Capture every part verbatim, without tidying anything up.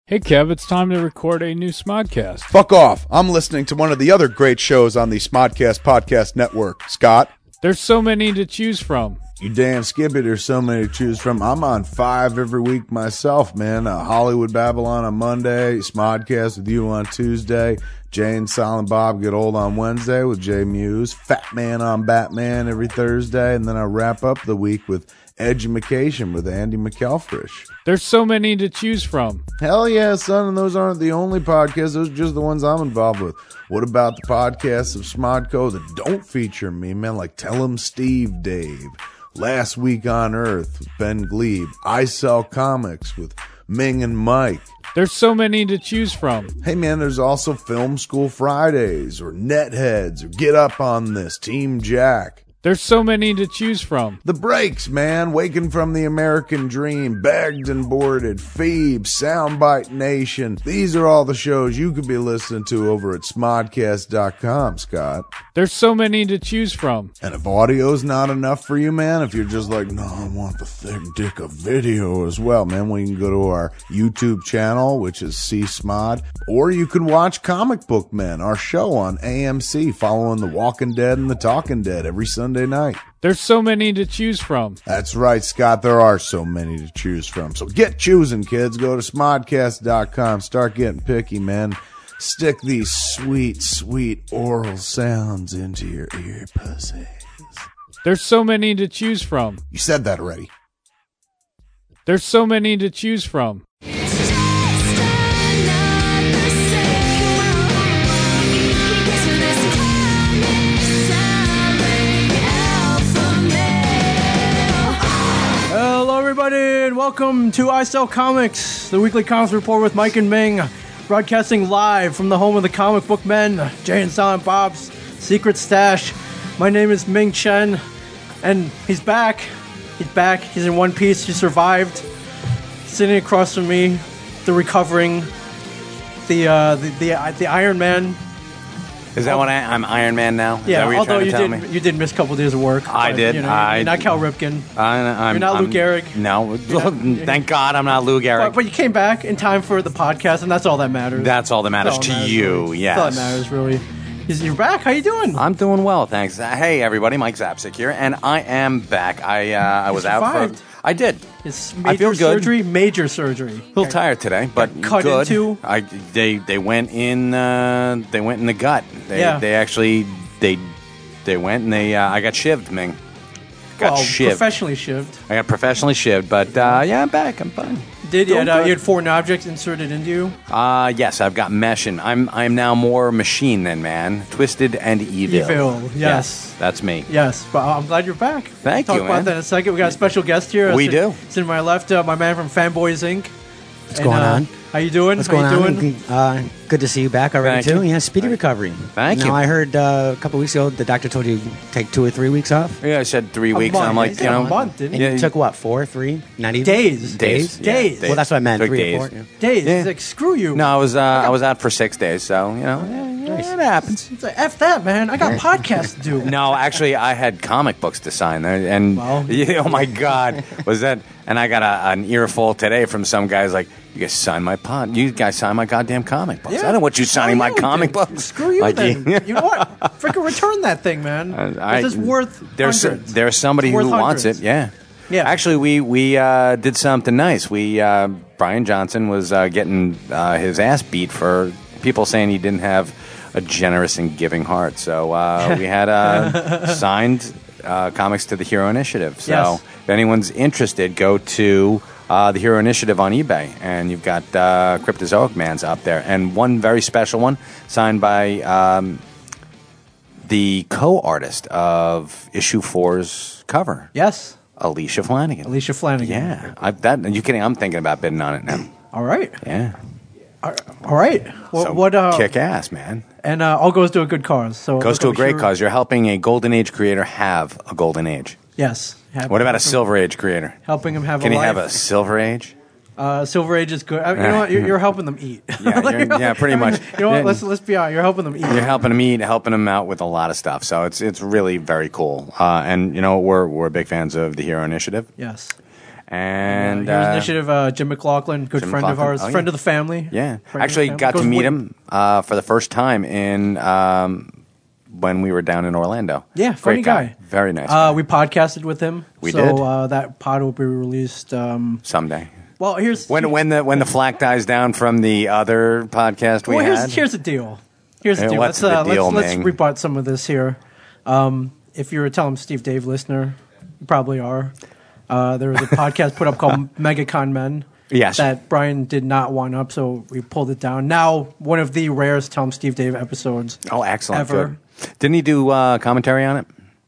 Hey Kev, it's time to record a new Smodcast. Fuck off. I'm listening to one of the other great shows on the Smodcast Podcast Network. Scott? There's so many to choose from. You damn skippy, there's so many to choose from. I'm on five every week myself, man. Uh, Hollywood Babylon on Monday, Smodcast with you on Tuesday, Jay and Silent Bob Get Old on Wednesday with Jay Muse, Fat Man on Batman every Thursday, and then I wrap up the week with Edumacation with Andy McElfresh. There's so many to choose from. Hell yeah, son, and those aren't the only podcasts. Those are just the ones I'm involved with. What about the podcasts of Smodco that don't feature me, man? Like Tell 'em Steve Dave, Last Week on Earth with Ben Glebe, I Sell Comics with Ming and Mike. There's so many to choose from. Hey man, there's also Film School Fridays or Netheads or Get Up on This, Team Jack. There's so many to choose from. The Breaks, man. Waking from the American Dream, Bagged and Boarded, Phoebe, Soundbite Nation. These are all the shows you could be listening to over at smodcast dot com, Scott. There's so many to choose from. And if audio's not enough for you, man, if you're just like, no, I want the thick dick of video as well, man, well, you can go to our YouTube channel, which is C-Smod, or you can watch Comic Book Men, our show on A M C, following The Walking Dead and The Talking Dead every Sunday night. There's so many to choose from. That's right, Scott. There are so many to choose from. So get choosing, kids. Go to smodcast dot com. Start getting picky, man. Stick these sweet, sweet oral sounds into your ear pussies. There's so many to choose from. You said that already. There's so many to choose from. Everybody, and welcome to I Sell Comics, the weekly comics report with Mike and Ming, broadcasting live from the home of the comic book men, Jay and Silent Bob's Secret Stash. My name is Ming Chen, and he's back. He's back. He's in one piece. He survived. Sitting across from me, the recovering, the uh, the, the the Iron Man. Is that what I, I'm Iron Man now? Is Yeah, that what you're although trying to you tell did me? you did miss a couple days of work. I but, did. You know, I, you're not Cal Ripken. I, I'm, You're not I'm, Lou Gehrig. No, not- thank God I'm not Lou But, Gehrig. but you came back in time for the podcast, and that's all that matters. That's all that matters That's all to that you. really. Yes, That's all that matters, really. Is you're back? How you doing? I'm doing well, thanks. Uh, Hey, everybody, Mike Zapsik here, and I am back. I uh, I was out survived. for. I did. It's I feel major good. surgery. Major surgery. A little tired today, but cut good. into? I they they went in uh, they went in the gut. They Yeah. they actually they they went and they uh, I got shivved, Ming. Got well, shivved. professionally shivved. I got professionally shivved, but uh, yeah, I'm back. I'm fine. Did you? Doing Had, uh, good. you had foreign objects inserted into you. Uh, yes, I've got mesh, and I'm I'm now more machine than man, twisted and evil. Evil, yes. that's me. Yes, but I'm glad you're back. Thank Talk you, about man. that in a second. We got a special guest here. We Sit- do. Sitting to my left, uh, my man from Fanboys Incorporated. What's going uh, on? How you doing? What's how going you on? doing? Uh, good to see you back already Thank too. you. Yeah, speedy recovery. Thank now, you. I heard uh, a couple weeks ago the doctor told you to take two or three weeks off. Yeah, I said three weeks. month. I'm like, He you said a know, month, didn't And he? Yeah, you took what? Four, three, not even Days. days. Days. Yeah, Days. Well, that's what I meant. Took Three days. or four. Yeah. Days. Yeah. He's like, screw you. No, I was uh, I was out for six days, so you know, yeah, yeah, Nice. it happens. It's like, F that, man. I got podcasts to do. No, actually, I had comic books to sign, and Well. yeah, oh my God, was that? And I got a, an earful today from some guys like, "You guys sign my pod. You guys sign my goddamn comic books. Yeah. I don't want you signing Screw my you, comic then. books. Screw you Like, then. yeah. You know what? Freaking return that thing, man. I- It's just worth there's hundreds. there's somebody It's who worth wants hundreds. it. Yeah, Yeah. Actually, we we uh, did something nice. We uh, Brian Johnson was uh, getting uh, his ass beat for people saying he didn't have a generous and giving heart. So uh, we had uh, signed uh, comics to the Hero Initiative. So Yes. if anyone's interested, go to uh, the Hero Initiative on eBay, and you've got uh, Cryptozoic Man's up there, and one very special one signed by um, the co-artist of issue four's cover, Yes. Alicia Flanagan. Alicia Flanagan. Yeah, I, that. Are you kidding? I'm thinking about bidding on it now. All right. Yeah, All right. What? so what uh, kick ass, man. And uh, all goes to a good cause. So Goes to a look, great sure- cause. You're helping a golden age creator have a golden age. Yes. Have- What about a helping- silver age creator? Helping him have Can a he life. have a silver age? Uh, Silver Age is good. I mean, you know what? You're, you're helping them eat. Yeah, you're- yeah, pretty much. You know what? Let's let's be honest. You're helping them eat. You're helping him eat, helping him out with a lot of stuff. So it's it's really very cool. Uh, and you know we're we're big fans of the Hero Initiative. Yes. And Here's uh, Initiative, uh, Jim McLaughlin, good Jim friend of McLaughlin. ours, Oh, friend yeah. of the family. Yeah, Friend actually of the family. got to Goes meet way- him uh, for the first time in um, when we were down in Orlando. Yeah, funny Great guy. Very nice. Uh, guy. we podcasted with him. We so, did. Uh, that pod will be released. Um, Someday. well, here's When when the when the flack dies down from the other podcast we well, here's, had. here's the deal. Here's the Hey, deal. what's let's, uh, the deal, let's, let's Ming? rebut some of this here. Um, if you're a Tell 'em Steve Dave listener, you probably are. Uh, there was a podcast put up called MegaCon Men. Yes. That Brian did not want up, so we pulled it down. Now, one of the rarest Tell 'em Steve Dave episodes. oh, excellent. ever. Good. Didn't he do uh, commentary on it?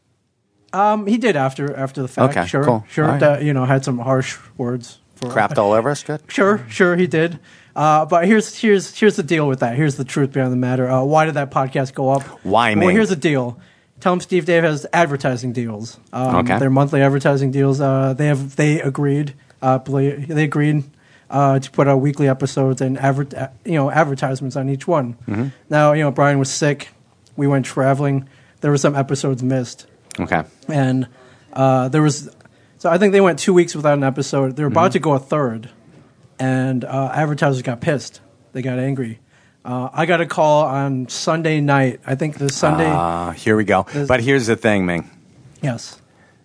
Um, he did after after the fact. Okay, sure, cool. sure. All right. That, you know, had some harsh words. For, Crapped all over us. Good. Sure, sure, he did. Uh, but here's here's here's the deal with that. Here's the truth behind the matter. Uh, why did that podcast go up? Why, Well, Ming? here's the deal. Tell 'em Steve Dave has advertising deals. Um, Okay. Their monthly advertising deals. Uh, they have they agreed. Uh, play- they agreed uh, to put out weekly episodes and adver- uh, you know advertisements on each one. Mm-hmm. Now you know Brian was sick. We went traveling. There were some episodes missed. Okay. And uh, there was, so I think they went two weeks without an episode. They were about Mm-hmm. to go a third, and uh, advertisers got pissed. They got angry. Uh, I got a call on Sunday night. I think the Sunday. Uh, here we go. There's- But here's the thing, Ming. yes,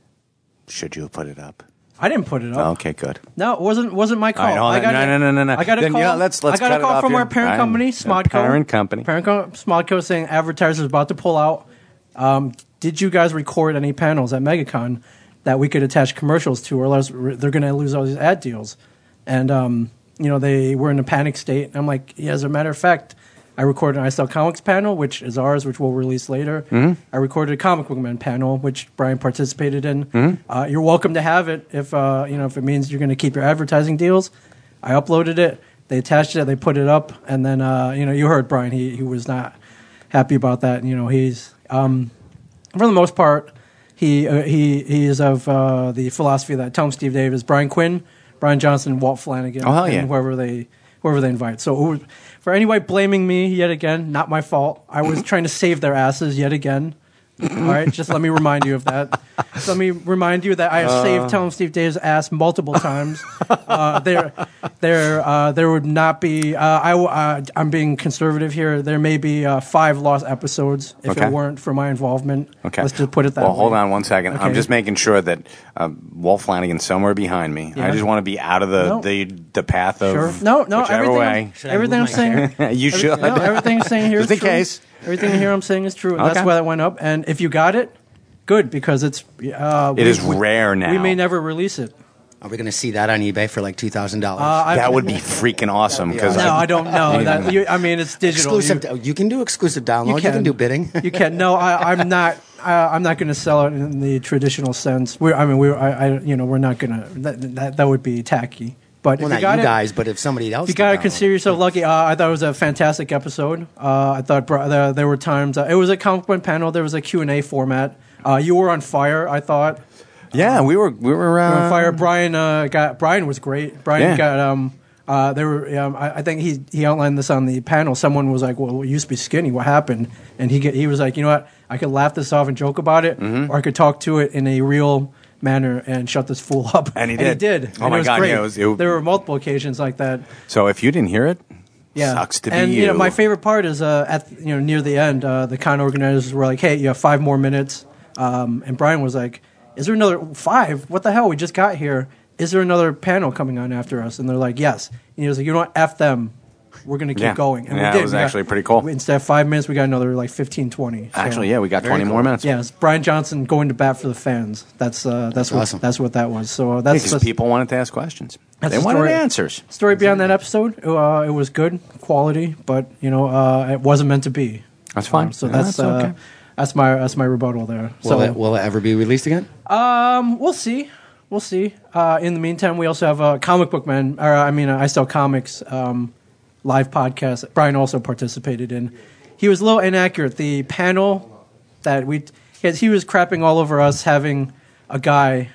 Should you have put it up? I didn't put it up. Okay, good. No, it wasn't wasn't my call. All right, hold I on. got No, a- no, no, no, no. I got a Then, call. yeah, let's- let's I got cut a it call off from here. our parent All right. company, Yeah, Smodco. parent company. Parent co- Smodco saying advertisers about to pull out. Um, did you guys record any panels at MegaCon that we could attach commercials to, or else we're- they're going to lose all these ad deals? And um, you know, they were in a panic state. I'm like, yeah, as a matter of fact, I recorded an I Sell Comics panel, which is ours, which we'll release later. Mm-hmm. I recorded a Comic Book Man panel, which Brian participated in. Mm-hmm. Uh, you're welcome to have it if uh, you know if it means you're going to keep your advertising deals. I uploaded it. They attached it. They put it up, and then uh, you know you heard Brian. He he was not happy about that. You know he's um, for the most part he uh, he he is of uh, the philosophy that Tell 'em Steve Dave is Brian Quinn, Brian Johnson, Walt Flanagan, Oh, hell yeah. and whoever they whoever they invite. So it was, for anybody blaming me yet again, not my fault. I was trying to save their asses yet again. All right, just let me remind you of that. So let me remind you that I have saved Tell 'em Steve Dave's ass multiple times. Uh, there, there, uh, there would not be. Uh, I, w- uh, I'm being conservative here. There may be uh, five lost episodes if Okay. it weren't for my involvement. Okay. Let's just put it that well, way. hold on one second. I'm Okay. just making sure that uh, Walt Flanagan's somewhere behind me. I Yeah. just want to be out of the, No. the, the path of Sure. No, no. whichever Everything, way. I'm, Should I everything I'm move my saying. you should. No, everything I'm saying here Just is in true. case. Everything here I'm saying is true. And That's Okay. why that went up. And if you got it, good, because it's. Uh, It we- is we- rare now. We may never release it. Are we going to see that on eBay for like two thousand Uh, dollars? I- That would be freaking awesome. Because No, I don't know. That, you, I mean, it's digital. Exclusive. You, can do exclusive download. You can, do bidding. You can. No, I, I'm not. I, I'm not going to sell it in the traditional sense. We're, I mean, we're. I, I. You know, we're not going to. That, that that would be tacky. But Well, if not you got you it, guys, but if somebody else, you did got to download consider yourself lucky. Uh, I thought it was a fantastic episode. Uh, I thought bro- there, there were times. Uh, it was a comic book panel. There was a Q and A format. Uh, you were on fire. I thought. yeah, we were we were You were uh, on fire. Brian uh, got. Brian was great. Brian Yeah. got. Um. Uh. There were. Um. I, I think he he outlined this on the panel. Someone was like, "Well, it used to be skinny. What happened?" And he get. He was like, "You know what? I could laugh this off and joke about it, Mm-hmm. or I could talk to it in a real." Manner and shut this fool up, And he And he did. did. Oh And my it was God, great. yeah, it was- it- there were multiple occasions like that. So if you didn't hear it, Yeah, sucks to and be you you. know, my favorite part is uh, at you know near the end, uh, the con organizers were like, "Hey, you have five more minutes," um, and Brian was like, "Is there another five? What the hell? We just got here. Is there another panel coming on after us?" And they're like, "Yes." And he was like, "You know what? F them. We're going to keep Yeah. going." And Yeah, it we did. was We got- actually pretty cool. we- Instead of five minutes, we got another like fifteen, twenty. So, Actually, yeah, we got twenty more minutes. yeah, it's Brian Johnson going to bat for the fans. That's uh, that's what awesome. that's what that was. So uh, that's Because that's- people wanted to ask questions. That's They the wanted story. answers. story beyond that episode. Uh, it was good quality, but you know, uh, it wasn't meant to be. That's fine. Um, so Yeah, that's that's okay. uh, that's my that's my rebuttal there. Will, so it, will it ever be released again? um, we'll see, we'll see. Uh, in the meantime, we also have a Comic Book Man, or I mean, uh, I Sell Comics um, live podcast. Brian also participated in. He was a little inaccurate. The panel that we he, he was crapping all over us having a guy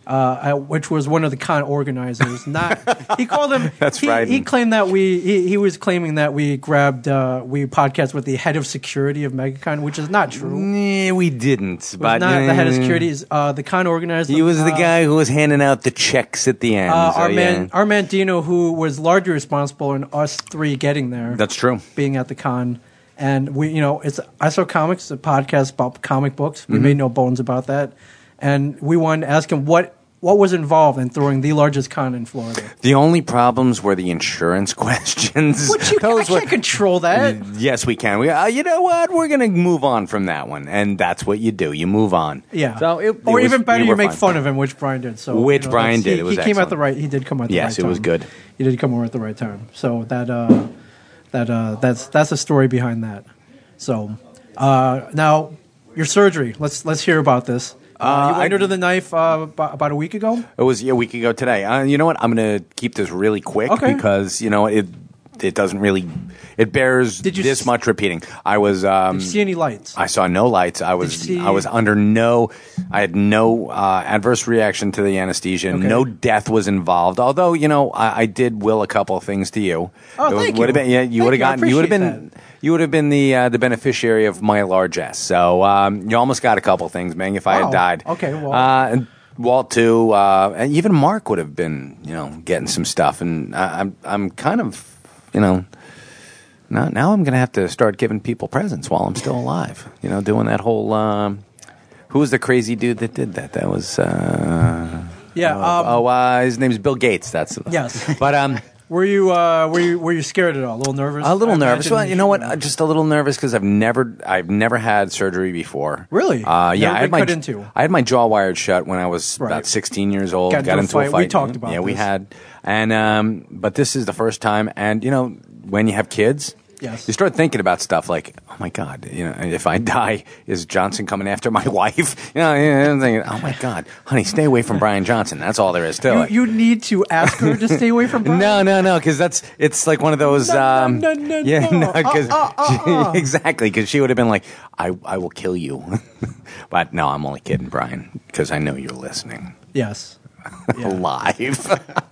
uh, which was one of the con organizers. Not he called him. That's he, right. He claimed that we. He, he was claiming that we grabbed. Uh, we podcast with the head of security of MegaCon, which is not true. Nah, we didn't. It was But not the head of security. Is uh, the con organizer. He was the uh, guy who was handing out the checks at the end. Uh, so, our yeah. man, our man Dino, who was largely responsible in us three getting there. That's true. Being at the con, and we, you know, it's I Saw Comics, a podcast about comic books. We Mm-hmm. made no bones about that, and we wanted to ask him what what was involved in throwing the largest con in Florida. The only problems were the insurance questions. Which you Those I were- can't control that. Yes, we can. We, uh, you know what? We're going to move on from that one, and that's what you do. You move on. Yeah. So it, or it was- even better, we you were make fine. fun of him, which Brian did. So Which you know, Brian that's- did. He, It was he came at excellent. the right. He did come at the Yes, right time. it was good. He did come over at the right time. So that uh, that uh, that's that's the story behind that. So uh, now your surgery. Let's let's hear about this. Uh, Uh, you went I- under the knife uh, about, about a week ago. It was yeah, a week ago today. Uh, you know what? I'm going to keep this really quick Okay. because you know it. It doesn't really. It bears Did you this s- much repeating. I was. Um, Did you see any lights? I saw no lights. I was. Did you see- I was under no. I had no uh, adverse reaction to the anesthesia. Okay. No death was involved. Although you know, I, I did will a couple of things to you. Oh, It was- thank would you. have been, yeah, you Thank would have you. I gotten. You would have appreciate been. You would have been the uh, the beneficiary of my largesse. So um, you almost got a couple of things, man. If I Wow. had died. Okay, well. Uh, and Walt too, uh, and even Mark would have been, you know, getting some stuff. And I, I'm I'm kind of, you know. Now, now I'm going to have to start giving people presents while I'm still alive. You know, doing that whole. Um, who was the crazy dude that did that? That was. Uh, Yeah. oh, Um, oh uh, his name's Bill Gates. That's Yes. But um, Were you uh, were you were you scared at all? A little nervous? a little I nervous. imagine Well, you know what? Uh, Just a little nervous because I've never, I've never had surgery before. Really? Uh, yeah, Never I had been my, cut into? I had my jaw wired shut when I was Right. about sixteen years old. Got into a fight. We talked about Yeah, we this. had, and um, but this is the first time. And you know, when you have kids. Yes. You start thinking about stuff like, oh my God, you know, if I die, is Johnson coming after my wife? You know, I'm thinking, oh my God, honey, stay away from Brian Johnson. That's all there is to You, it. you need to ask her to stay away from Brian. No, no, no, because that's it's like one of those. No, no, um, no, no, yeah, no. no, because Uh, uh, uh, uh. exactly, because she would have been like, "I, I will kill you," but no, I'm only kidding, Brian, because I know you're listening Yes. Yeah. live.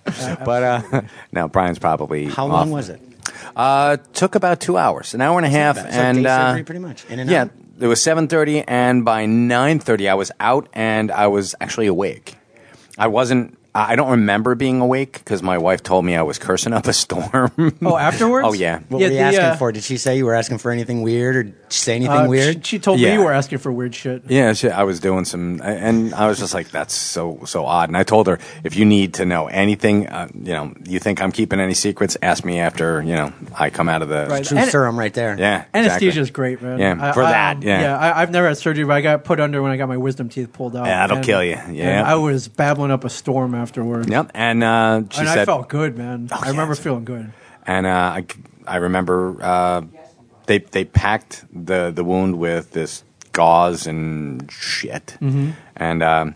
but uh, no, Brian's probably How off. long was it? Uh, took about two hours, an hour and a half, So and day uh, surgery, pretty much. In and yeah, out. it was seven thirty, and by nine thirty, I was out, and I was actually awake. I wasn't. I don't remember being awake because my wife told me I was cursing up a storm. Oh, afterwards? Oh, yeah. What Yeah, were you the, asking uh, for? Did she say you were asking for anything weird or say anything Uh, weird? She, she told Yeah. me you were asking for weird shit. Yeah, she, I was doing some, and I was just like, "That's so so odd." And I told her, "If you need to know anything, uh, you know, you think I'm keeping any secrets, ask me after you know I come out of the Right. True And- serum right there. yeah Anesthesia is exactly. great, man. Yeah, I- for I, that, um, yeah. yeah. I, I've never had surgery, but I got put under when I got my wisdom teeth pulled out. Yeah, that'll And- kill you. Yeah. and I was babbling up a storm afterwards. Yep, and uh, she And said, I felt good, man. Oh, I yeah, remember it's- feeling good. and uh, I, I remember uh, they they packed the the wound with this gauze and shit, Mm-hmm. and um,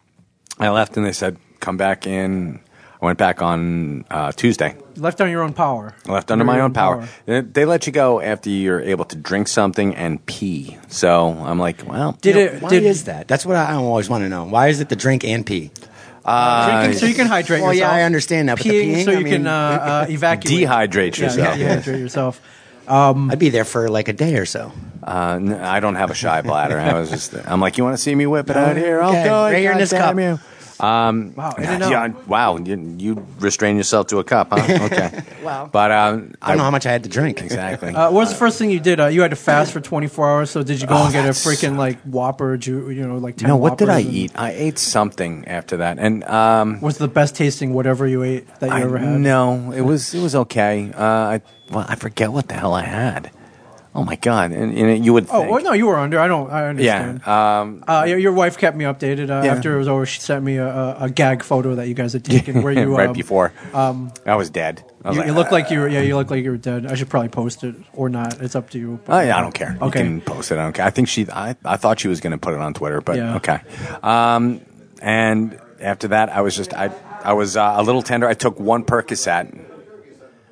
I left, and they said, "Come back in." I went back on uh, Tuesday. Left on your own power. I left under Your my own power. They, they let you go after you're able to drink something and pee. So I'm like, well, Did You know, it? Why did, is that? That's what I always want to know. Why is it the drink and pee? Drinking so you can hydrate Well, yeah, yourself. I understand that, but the Peeing peeing, so you I can mean- uh, uh, evacuate. dehydrate Yeah, yourself. yeah, dehydrate yourself. I'd be there for like a day or so. Uh, n- I don't have a shy bladder. I was just, I'm like, you want to see me whip it out here? I'll Okay, do it. right here in God this damn cup. you. Um, Wow, in and out. yeah, wow, you, you restrain yourself to a cup, huh? Okay. Wow. But um, I don't know how much I had to drink. exactly. Uh, what was the first thing you did? Uh, you had to fast for twenty-four hours. So did you go Oh, and get a that's- freaking like Whopper? Ju- you know, like ten no, what did I Whoppers and- eat? I ate something after that, and um, What's the best tasting whatever you ate that you I, ever had? no, it was it was okay. Uh, I well, I forget what the hell I had. Oh my god! And, and you would Oh think, well, no, you were under. I don't. I understand. yeah. Um, Uh, your, your wife kept me updated uh, Yeah. after it was over. She sent me a, a, a gag photo that you guys had taken where you right um, before I was dead. I was You, like, you look like you were. Yeah, you look like you were dead. I should probably post it or not. It's up to you. Oh yeah, I don't care. Okay. You can post it. I don't care. I think she. I, I thought she was going to put it on Twitter, but Yeah. okay. Um, and after that, I was just. I. I was uh, a little tender. I took one Percocet.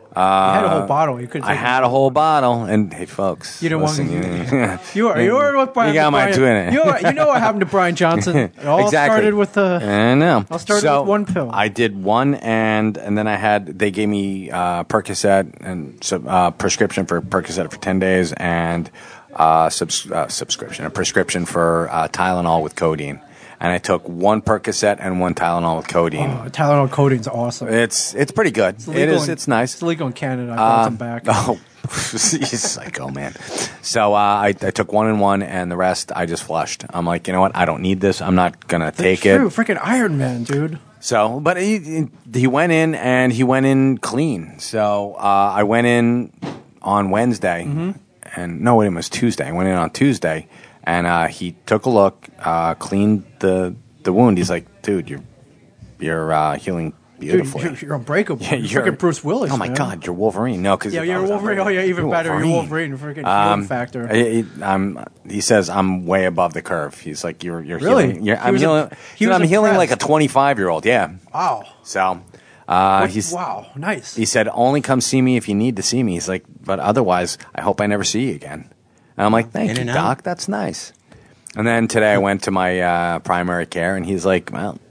you had a whole bottle. You could. I had a whole bottle, and hey, folks, You didn't listen, want. you, You were you were with Brian. You got my Brian, twin. You know, you know what happened to Brian Johnson? It all exactly. started with the. I know. All started so with one pill. I did one, and and then I had they gave me uh, Percocet and sub, uh, prescription for Percocet for ten days, and uh, subs, uh, subscription a prescription for uh, Tylenol with codeine. And I took one Percocet and one Tylenol with codeine. Oh, Tylenol codeine's awesome. It's it's pretty good. It's it legal is. in- It's nice. It's legal in Canada. I brought Uh, some back. Oh, you psycho, man. So uh, I, I took one and one, and the rest I just flushed. I'm like, you know what? I don't need this. I'm not going to take True, it. freaking Iron Man, dude. So, but he, he went in, and he went in clean. So uh, I went in on Wednesday, Mm-hmm. and no, it was Tuesday. I went in on Tuesday, and uh, he took a look, uh, cleaned the the wound. He's like, dude, you're you're uh, healing Dude, beautifully. you're, you're unbreakable. Yeah, you're, freaking Bruce Willis. Oh my man. God, you're Wolverine. No, because Yeah, you're Wolverine. Oh yeah, even better. You're Wolverine. Freaking healing factor. He, he- I'm- he says I'm way above the curve. He's like, you're you're Really? healing. You're, He I'm was healing. a- he was I'm healing like a impressed. twenty-five year old. Yeah. Wow. So uh, What- he's wow. Nice. he said only come see me if you need to see me. He's like, but otherwise, I hope I never see you again. And I'm like, thank In you, and Doc. out. That's nice. And then today I went to my uh, primary care, and he's like, well,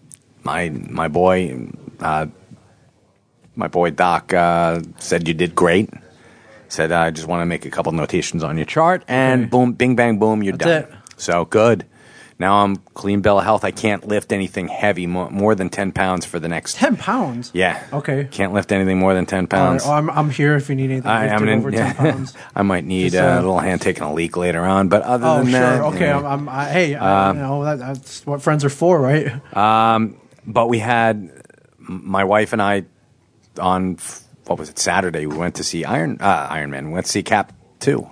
my my boy. Uh, My boy Doc uh, said you did great. Said I just want to make a couple notations on your chart, and Okay. boom, bing, bang, boom, you're That's done. it. So good. Now I'm clean bill of health. I can't lift anything heavy more, more than ten pounds for the next. Ten pounds. Yeah. Okay. Can't lift anything more than ten All right, pounds. well, I'm I'm here if you need anything I, lifted I'm in, over ten pounds. I might need Just, uh, uh, a little hand taking a leak later on, but other Oh than sure. that, Okay. yeah. I'm, I'm I, hey. I, you know that, that's what friends are for, right? But we had my wife and I on what was it Saturday? We went to see Iron uh, Iron Man. We went to see Cap two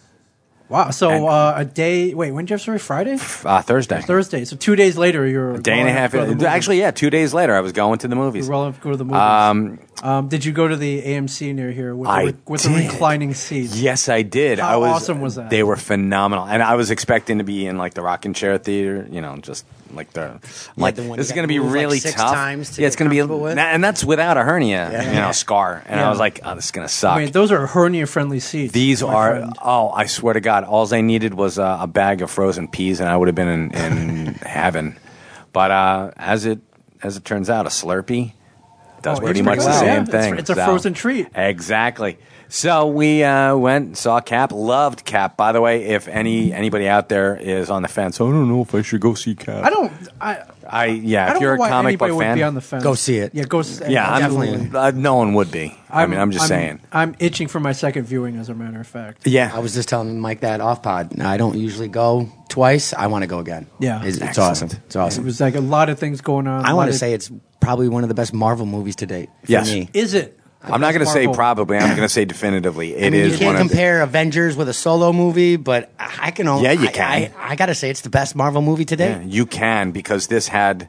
Wow. So And- uh, a day. Wait, when did you have surgery? Friday. uh, Thursday. Thursday. So two days later, you're Day and a half. Actually, yeah, two days later, I was going to the movies. You're well go to the movies. Um, Um, did you go to the A M C near here with, I the, with the did. reclining seats? Yes, I did. How I was, awesome was that? They were phenomenal, and I was expecting to be in like the rocking chair theater. You know, just like the. I'm like the one this is you going to got be to move, like, really six tough. times to yeah, it's get going to be, comfortable with. and that's without a hernia, you know, Yeah. scar. And Yeah. I was like, oh, this is going to suck. I mean, those are hernia-friendly seats. These my are. friend. Oh, I swear to God, all I needed was uh, a bag of frozen peas, and I would have been in, in heaven. But uh, as it as it turns out, a Slurpee does Oh, pretty it's much pretty the well. same Yeah, it's- thing. it's a So- frozen treat. Exactly. So we uh, went, saw Cap, loved Cap. By the way, if any anybody out there is on the fence, I don't know if I should go see Cap. I don't. I. I yeah, I if don't you're know a why comic anybody book would fan, be on the fence. Go see it. Yeah, go see. yeah, I'm, Definitely. uh, no one would be. I mean, I'm just saying. I'm itching for my second viewing, as a matter of fact. Yeah, I was just telling Mike that off pod. I don't usually go twice. I want to go again. Yeah. it's, it's Excellent. awesome. It's It awesome. was like a lot of things going on. I a lot want to of- say it's probably one of the best Marvel movies to date. For Yes. me. Is it? I'm not going to say Marvel. probably. I'm going to say definitively. It I mean, is you can't one of. compare Avengers with a solo movie, but I can only. Yeah, you I, can. I, I, got to say it's the best Marvel movie to date. Yeah, you can because this had.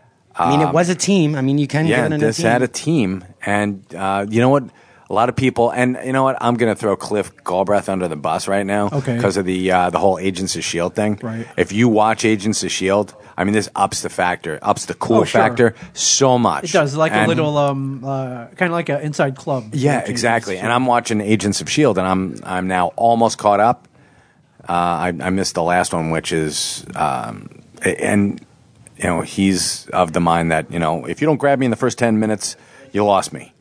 I mean, it was a team. I mean, you can Yeah, give it a this team. had a team, and uh, you know what? A lot of people, and you know what? I'm going to throw Cliff Galbraith under the bus right now, Okay. because of the uh, the whole Agents of Shield thing. Right. If you watch Agents of Shield, I mean, this ups the factor, ups the cool Oh, sure. factor so much. It does like And- a little, um, uh, kind of like an inside club. Yeah, Which is- exactly. And I'm watching Agents of Shield, and I'm I'm now almost caught up. Uh, I, I missed the last one, which is, um, and you know, he's of the mind that you know, if you don't grab me in the first ten minutes, you lost me.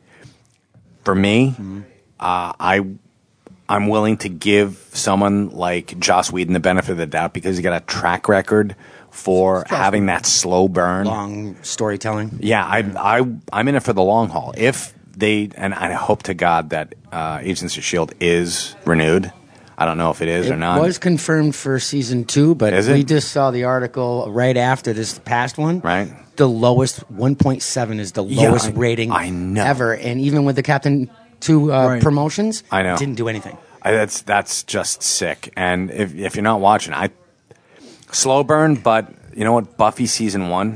For me, Mm-hmm. uh, I I'm willing to give someone like Joss Whedon the benefit of the doubt because he got a track record for having that slow burn. long storytelling. Yeah, I, I, I'm in it for the long haul. If they, and I hope to God that uh, Agents of Shield is renewed. I don't know if it is It or not. was confirmed for season two, but Is we it? just saw the article right after this past one. Right. The lowest one point seven is the Yeah, lowest I- rating I know. ever, and even with the Captain Two uh, Right. promotions, I know. it didn't do anything. I, that's that's just sick. And if if you're not watching, I slow burn. But you know what? Buffy season one,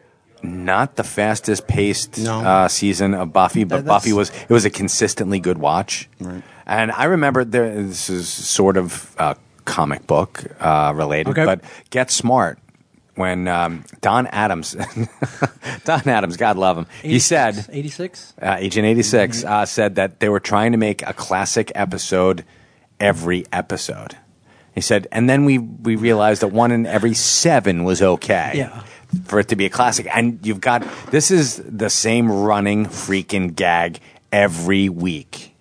not the fastest paced No. uh, season of Buffy, but That- that's- Buffy was it was a consistently good watch. Right. And I remember there. This is sort of uh, comic book uh, related, Okay. but Get Smart when um, Don Adams, Don Adams, God love him, he said, eighty-six uh, Agent eighty-six, uh, said that they were trying to make a classic episode every episode. He said, and then we, we realized that one in every seven was okay. Yeah. For it to be a classic. And you've got, this is the same running freaking gag every week.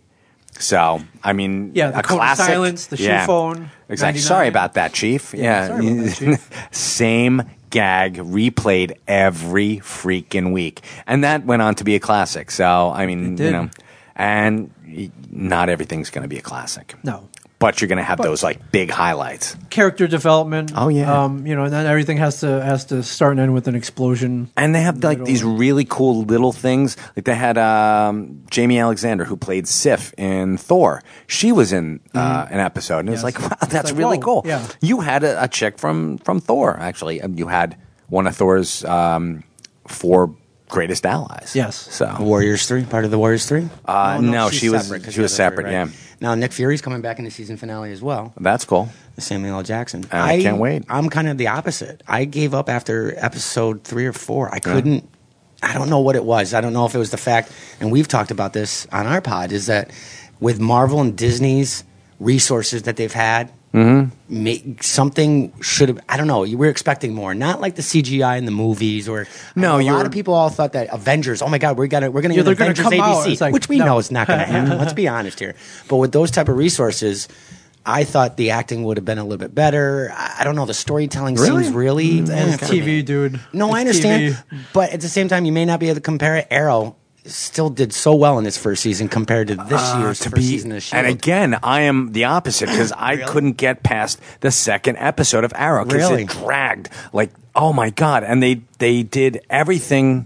So, I mean, Yeah, the a code of classic. silence, the shoe yeah, phone, Exactly. ninety-nine. Sorry about that, Chief. Yeah, Yeah. sorry about that, Chief. Same gag replayed every freaking week. And that went on to be a classic. So, I mean, It did. you know, and y- not everything's going to be a classic. No. But you're going to have But- those like big highlights. Character development. Oh, yeah. Um, you know, and then everything has to has to start and end with an explosion. And they have like these really cool little things. Like they had um, Jamie Alexander, who played Sif in Thor. She was in uh, an episode, and it was Yes. like, wow, that's like, really whoa, cool. yeah. You had a, a chick from from Thor, actually. Um, You had one of Thor's um, four greatest allies. Yes. So Warriors three, part of the Warriors three. uh, Oh, no, she's she was separate 'cause she the was other three, separate. right? Yeah, Now Nick Fury's coming back in the season finale as well. that's cool. Samuel L. Jackson. I can't wait. I'm kind of the opposite. I gave up after episode three or four. I couldn't. I don't know what it was. I don't know if it was the fact, and we've talked about this on our pod, is that with Marvel and Disney's resources that they've had, Mm-hmm. make, something should have. I don't know. You were expecting more, not like the C G I in the movies, or No, a you lot were- of people all thought that Avengers. Oh my God, we're gonna we're gonna Yeah, get they're gonna Avengers come A out. B C, It's like, which we no. know it's not going to happen. Let's be honest here. But with those type of resources, I thought the acting would have been a little bit better. I I don't know. The storytelling Really? seems really And eh, it's for T V, me. dude. No, It's I understand, T V. but at the same time, you may not be able to compare it. Arrow still did so well in its first season compared to this Uh, year's to first be, season of Shield. and again, I am the opposite because I couldn't get past the second episode of Arrow because Really? it dragged. Like, oh my god! And they they did everything.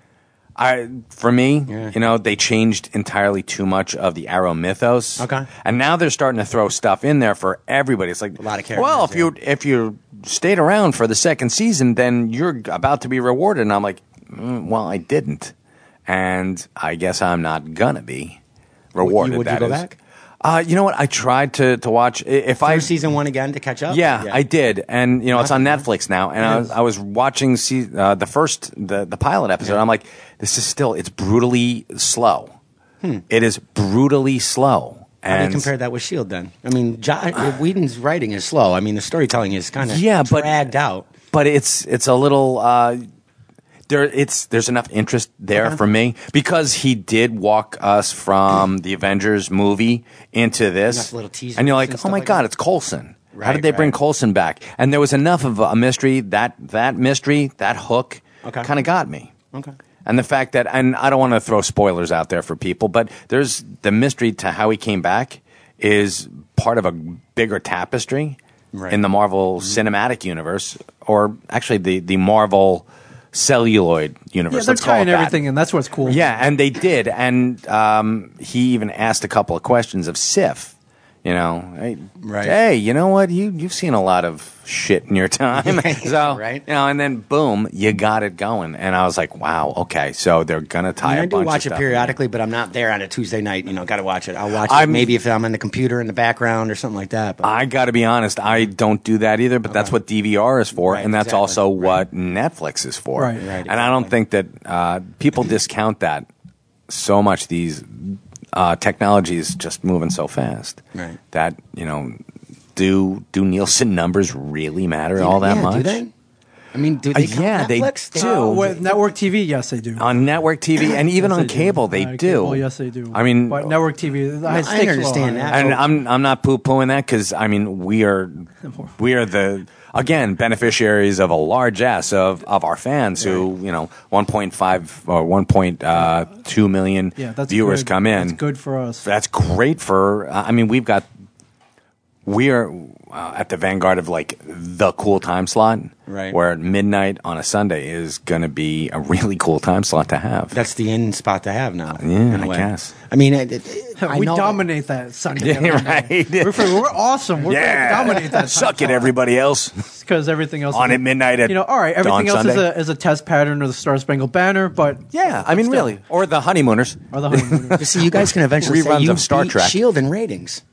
I for me, Yeah. you know, they changed entirely too much of the Arrow mythos. Okay. and now they're starting to throw stuff in there for everybody. It's like A lot of characters, Well, if you if you stayed around for the second season, then you're about to be rewarded. And I'm like, mm, well, I didn't. And I guess I'm not gonna be rewarded. would you that go is. back? Uh, you know what? I tried to to watch. i- If I First season one again to catch up. yeah, I did, and you know it's on Awesome. Netflix now. And I was, I was watching see, uh, the first the the pilot episode. I'm like, this is still it's brutally slow. It is brutally slow. How do you And compare that with Shield then? I mean, jo- Whedon's writing is slow. I mean, the storytelling is kind of Yeah, but- dragged out. but it's it's a little uh, there. It's there's enough interest there Okay. for me because he did walk us from the Avengers movie into this, Enough little teasers and you're like, and oh stuff my like god, that. it's Coulson. How Right, did they bring right. Coulson back? And there was enough of a mystery that that mystery that hook Okay. kind of got me. Okay. And the fact that, and I don't want to throw spoilers out there for people, but there's the mystery to how he came back is part of a bigger tapestry Right. in the Marvel Cinematic Universe, or actually the, the Marvel celluloid Yeah, universe. they're Let's call it tying that. everything in. That's what's cool. Yeah, and they did. And um, he even asked a couple of questions of Sif. You know, hey, Right. hey, you know what? You you've seen a lot of shit in your time, so Right. You know, and then boom, you got it going. And I was like, wow, okay, so they're gonna tie I, mean, a I do bunch watch of it stuff periodically, but I'm not there on a Tuesday night. You know, got to watch it. I'll watch it I'm- maybe if I'm on the computer in the background or something like that. But I got to be honest, I don't do that either. But that's what D V R is for, Right, and that's exactly. also Right. what Netflix is for. Right. Right, And I don't exactly. think that uh, people discount that so much. These uh, technology is just moving so fast Right. that you know, do do Nielsen numbers really matter all that yeah, much? Do they? I mean, do they? Uh, count yeah, they Netflix? do. Uh, with network T V, yes, they do. On network T V and even Yes, on they do. cable, they Uh, do. cable, yes, they do. I mean, but network T V, the I stakes are a little understand higher. that. And I'm I'm not poo pooing that because I mean we are we are the again beneficiaries of a large ass of, of our fans who you know one point five or one point two million Yeah, that's viewers good. come in. That's good for us. That's great for. I mean we've got we are uh, at the vanguard of like the cool time slot, Right. Where midnight on a Sunday is going to be a really cool time slot to have. That's the in spot to have now. Yeah, in a I way. guess. I mean, it, it, I we know dominate that Sunday. Yeah, right. We're, we're awesome. We're Yeah, going to dominate that. suck it, everybody else. Because everything else On is at midnight at you know, all right. Everything dawn else is Sunday. a, is a test pattern of the Star Spangled Banner, but Yeah, I mean Still. really, or the honeymooners. or the honeymooners. You see, you guys can eventually say Reruns you of Star beat Trek. Shield in ratings.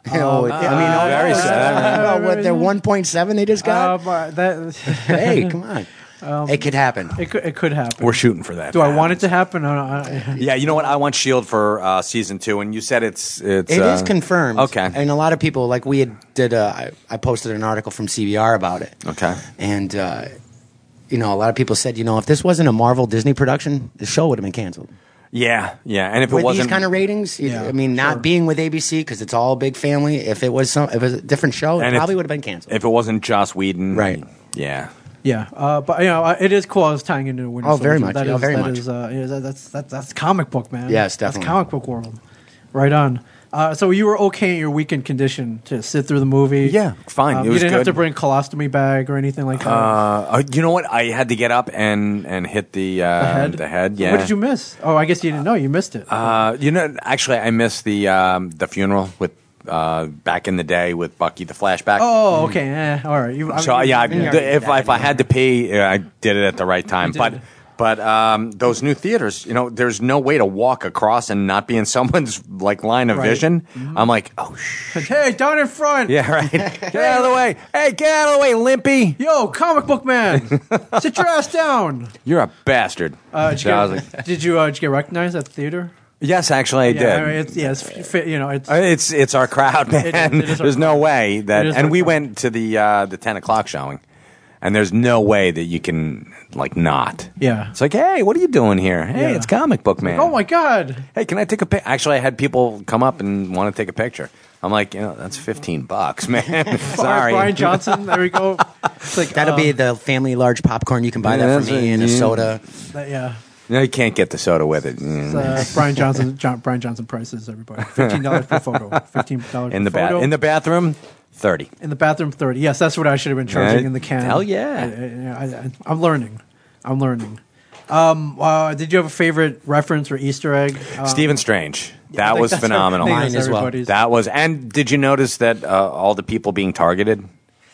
Oh, I mean, oh, very oh, sad. oh, what, they're one point seven they just got? Uh, but that Hey, come on. It could happen. it could it could happen. We're shooting for that. Do I want it to happen? I don't, I, Yeah, you know what? I want Shield for uh, season two, and you said it's it's. It uh, is confirmed. Okay. And a lot of people, like we had did, uh, I, I posted an article from C B R about it. Okay. And, uh, you know, a lot of people said, you know, if this wasn't a Marvel Disney production, the show would have been canceled. Yeah, yeah, and if it With wasn't these kind of ratings, you- Yeah, I mean, not sure. being with A B C because it's all a big family. If it was some, if it was a different show, it And if- probably would have been canceled. if it wasn't Joss Whedon, Right. Yeah. yeah, uh, but you know, uh, it is cool. I was tying into Winter Oh, very Soldier. much. That Oh, is- very that much. is, uh, yeah, that- that's that's that's comic book, man. Yes, definitely. That's comic book world. Right on. Uh, so you were okay in your weekend condition to sit through the movie? Yeah, fine. Um, It you was didn't have good. to bring colostomy bag or anything like that. Uh, uh, you know what? I had to get up and and hit the uh, the head. The head. So Yeah. What did you miss? Oh, I guess you didn't know. You missed it. Uh, you know, actually, I missed the um, the funeral with uh, back in the day with Bucky, the flashback. oh, okay. Eh, all right. You, I So mean, yeah, I, yeah. the- if I, if I had to pee, uh, I did it at the right time. did. But but um, those new theaters, you know, there's no way to walk across and not be in someone's like line of Right. vision. I'm like, oh sh. Hey, down in front. Yeah, right. Get out of the way. Hey, get out of the way, Limpy. Yo, comic book man, sit your ass down. You're a bastard. Uh, did, you So I was get, like, did you uh, did you get recognized at the theater? yes, actually, I Yeah, did. I mean, it's, yeah, it's, fi- you know, it's Uh, It's it's our crowd, man. It is- it is our there's no crowd. way that, It is and our we crowd. went to the uh, the ten o'clock showing, and there's no way that you can like not. yeah. It's like, hey, what are you doing here? Hey, Yeah. it's comic book man. Oh my god. Hey, can I take a pic? Actually, I had people come up and want to take a picture. I'm like, you know, that's fifteen bucks, man. Sorry, Brian Johnson. There we go. It's like That'll uh, be the family large popcorn. You can buy Yeah, that that's for me what- and a yeah. soda. that- yeah. No, you can't get the soda with it. It's, Mm. uh, Brian Johnson. John, Brian Johnson prices. Everybody. Fifteen dollars per photo. Fifteen dollars in the per ba- photo. in the bathroom, thirty. in the bathroom. Thirty. Yes, that's what I should have been charging Yeah. in the can. Hell yeah. I, I, I, I'm learning. I'm learning. Um, uh, did you have a favorite reference or Easter egg? Uh, Stephen Strange. I That think was that's phenomenal. every- I think Mine that's as well. everybody's. That was, and did you notice that uh, all the people being targeted?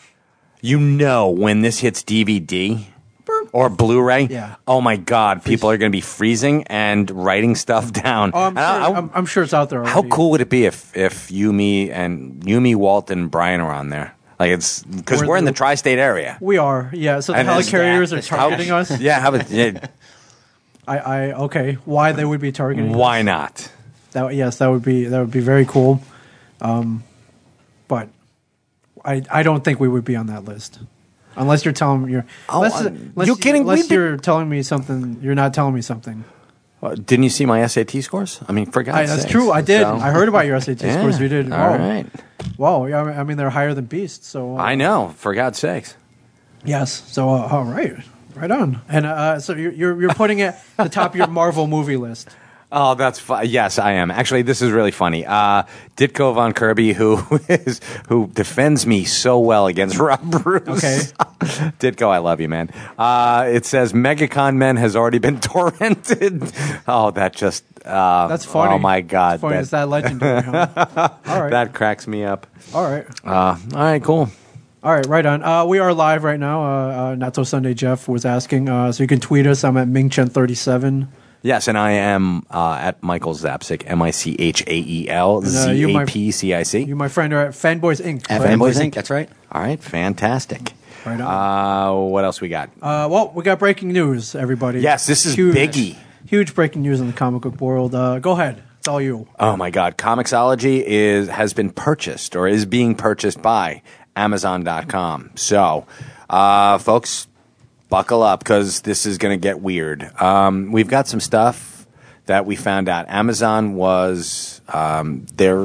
You know, when this hits D V D or Blu-ray, Yeah. oh my God, people are going to be freezing and writing stuff down. Oh, I'm And sure, I- I- I'm, I'm sure it's out there. how already. cool would it be if if Yumi and Yumi, Walt, and Brian are on there? Like it's because We're we're in the the- tri-state area. We are. Yeah. So the And it's- helicarriers are How- targeting us. Yeah, how about, yeah, I, I okay. Why they would be targeting? us. why not? That yes, that would be that would be very cool. Um, but I I don't think we would be on that list. Unless you're telling me you're Oh, unless, uh, unless you kidding? Unless We've been- you're telling me something, you're not telling me something. Uh, didn't you see my S A T scores? I mean, for God's I, that's sakes. true. I did. So- I heard about your S A T Yeah. scores. You did. All Wow. right. Wow. Yeah. I mean- I mean, they're higher than Beast. So uh, I know. For God's sakes. yes. So uh, all right. Right on. And uh, so you're you're you're putting it at the top of your Marvel movie list. Oh, that's fu- yes, I am. Actually, this is really funny. Uh, Ditko Von Kirby, who is who defends me so well against Rob Bruce. Okay. Ditko, I love you, man. Uh, it says MegaCon Men has already been torrented. Oh, that just uh, That's funny. Oh my God, It's funny. that, It's that legendary. Huh? All right. that cracks me up. all right. Uh, all right, cool. All right, right on. Uh, we are live right now. Uh, uh, Not So Sunday Jeff was asking, uh, so you can tweet us. I'm at Mingchen thirty-seven. Yes, and I am uh, at Michael Zapsik, M I C H A E L And, uh, you Z might- A P C I C. You, my friend, are at Fanboys Incorporated. At right? Fanboys Inc. Inc. That's right. All right, fantastic. Right on. Uh, what else we got? Uh, well, we got breaking news, everybody. Yes, this is Huge- biggie. Huge breaking news in the comic book world. Uh, go ahead. It's all you. Oh my God, Comixology is has been purchased or is being purchased by Amazon dot com. So, uh, folks, buckle up because this is going to get weird. Um, we've got some stuff that we found out. Amazon was um, they're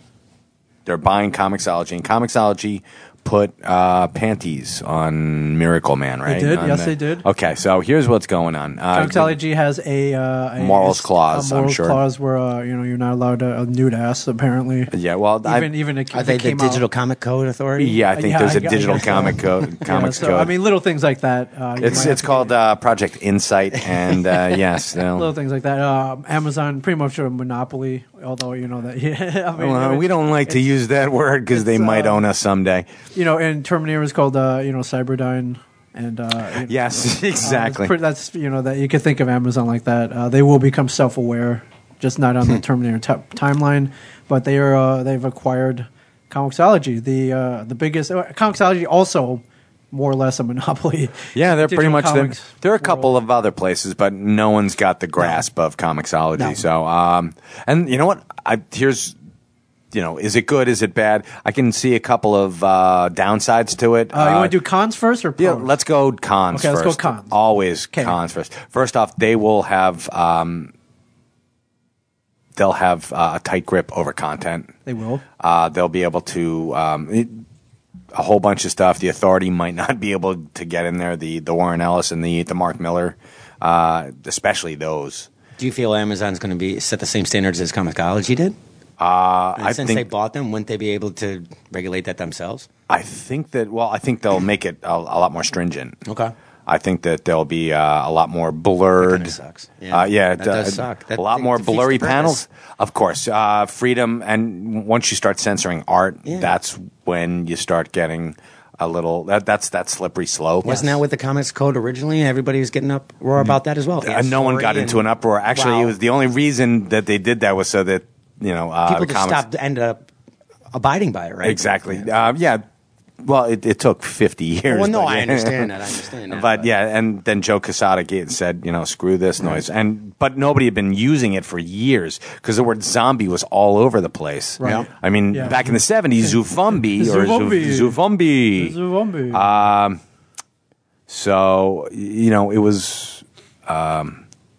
they're buying Comixology, and Comixology put uh, panties on Miracle Man, right? did. On Yes, the- they did. Okay, so here's what's going on. Uh, Comixology has a, uh, a Morals clause, A I'm morals sure. clause where uh, you know you're not allowed to a nude ass. Apparently, Yeah, well, I- even even if Are it they the came out- Digital Comic Code Authority? Yeah, I think Yeah, there's I a got- digital I guess comic code, Yeah, comics so, code. I mean, little things like that. Uh, you it's might it's have to called uh, Project Insight, and uh, yes, little no. things like that. Uh, Amazon pretty much a monopoly, although you know that. Yeah, I mean, Well, we don't like to it's- use that word because they it's, might uh, own us someday. You know, and Terminator is called uh, you know Cyberdyne, and uh, you- Yes, uh, exactly. it's pretty- that's you know that you could think of Amazon like that. Uh, they will become self-aware, just not on the Terminator t- timeline, but they are uh, they've acquired Comixology, the uh, the biggest. Uh, Comixology also more or less a monopoly. Yeah, they're pretty digital much. There, comics there are a couple world. of other places, but no one's got the grasp of Comixology. No. So, um, and you know what? I here's, you know, is it good? Is it bad? I can see a couple of uh, downsides to it. Uh, you want to do cons first or pros? Yeah, let's go cons Okay, first. let's go cons. Always Okay. cons first. First off, they will have um, they'll have uh, a tight grip over content. They will. Uh, they'll be able to um, it, a whole bunch of stuff. The Authority might not be able to get in there. The the Warren Ellis and the the Mark Miller, uh, especially those. Do you feel Amazon's going to be set the same standards as Comixology did? Uh, And I since think they bought them, wouldn't they be able to regulate that themselves? I think that well, I think they'll make it a, a lot more stringent. Okay. I think that there'll be uh, a lot more blurred. That kinda sucks. Yeah. Uh, yeah, That it, does uh, suck. That a lot more defeats the blurry purpose. panels. Of course, uh, freedom, and once you start censoring art, Yeah. that's when you start getting a little. That, that's that slippery slope. Wasn't that with the Comics Code originally? Everybody was getting up roar about that as well. Uh, no one got into an uproar. Actually, Wow. it was the only reason that they did that was so that you know uh, People the just comics stopped, ended up abiding by it, right? exactly. Yeah. Uh, yeah. Well, it, it took fifty years. Well, no, but I yeah. understand that. I understand that. But yeah, and then Joe Quesada ga- said, you know, screw this noise, and but nobody had been using it for years because the word zombie was all over the place. Right. Yeah. I mean, Yeah. back in the seventies, Zufumbi or Zufumbi. Zu- Zufumbi. Zufumbi. Um, so you know, it was. Um,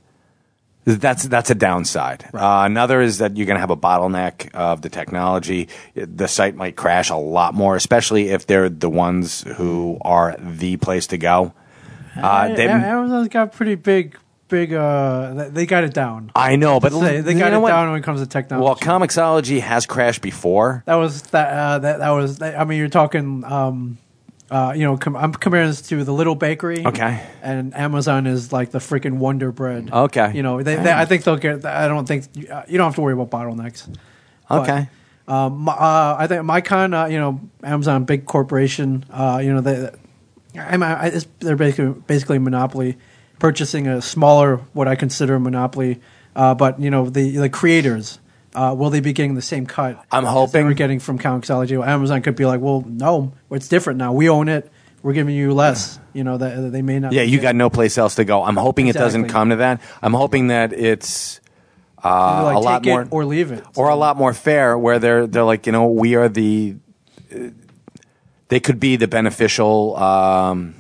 that's that's a downside. Uh, another is that you're going to have a bottleneck of the technology. The site might crash a lot more, especially if they're the ones who are the place to go. Uh, A- they, A- Amazon's got pretty big, big. Uh, th- they got it down. I know, but They, they you got know it what? down when it comes to technology. Well, Comixology has crashed before. that was that. Uh, that that was. I mean, you're talking. Um, uh, you know, com- I'm comparing this to the Little Bakery. Okay. And Amazon is like the freaking Wonder Bread. Okay. You know, they, they, I think they'll get. I don't think uh, you don't have to worry about bottlenecks. But, Okay. Um, my- uh, I think Micon, uh, you know, Amazon, big corporation. Uh, you know, they, I, I, it's, they're basically basically a monopoly, purchasing a smaller, what I consider a monopoly. Uh, but you know, the the creators, uh, will they be getting the same cut? I'm as they hoping. were getting from Comixology. Well, Amazon could be like, well, no, it's different now. We own it. We're giving you less. You know, that they may not. Yeah, be you getting- got no place else to go. I'm hoping it doesn't Exactly. come to that. I'm hoping that it's uh, Either, like, a lot take more it or leave it, or a lot more fair, where they're they're like, you know, we are the. Uh, they could be the beneficial. Um,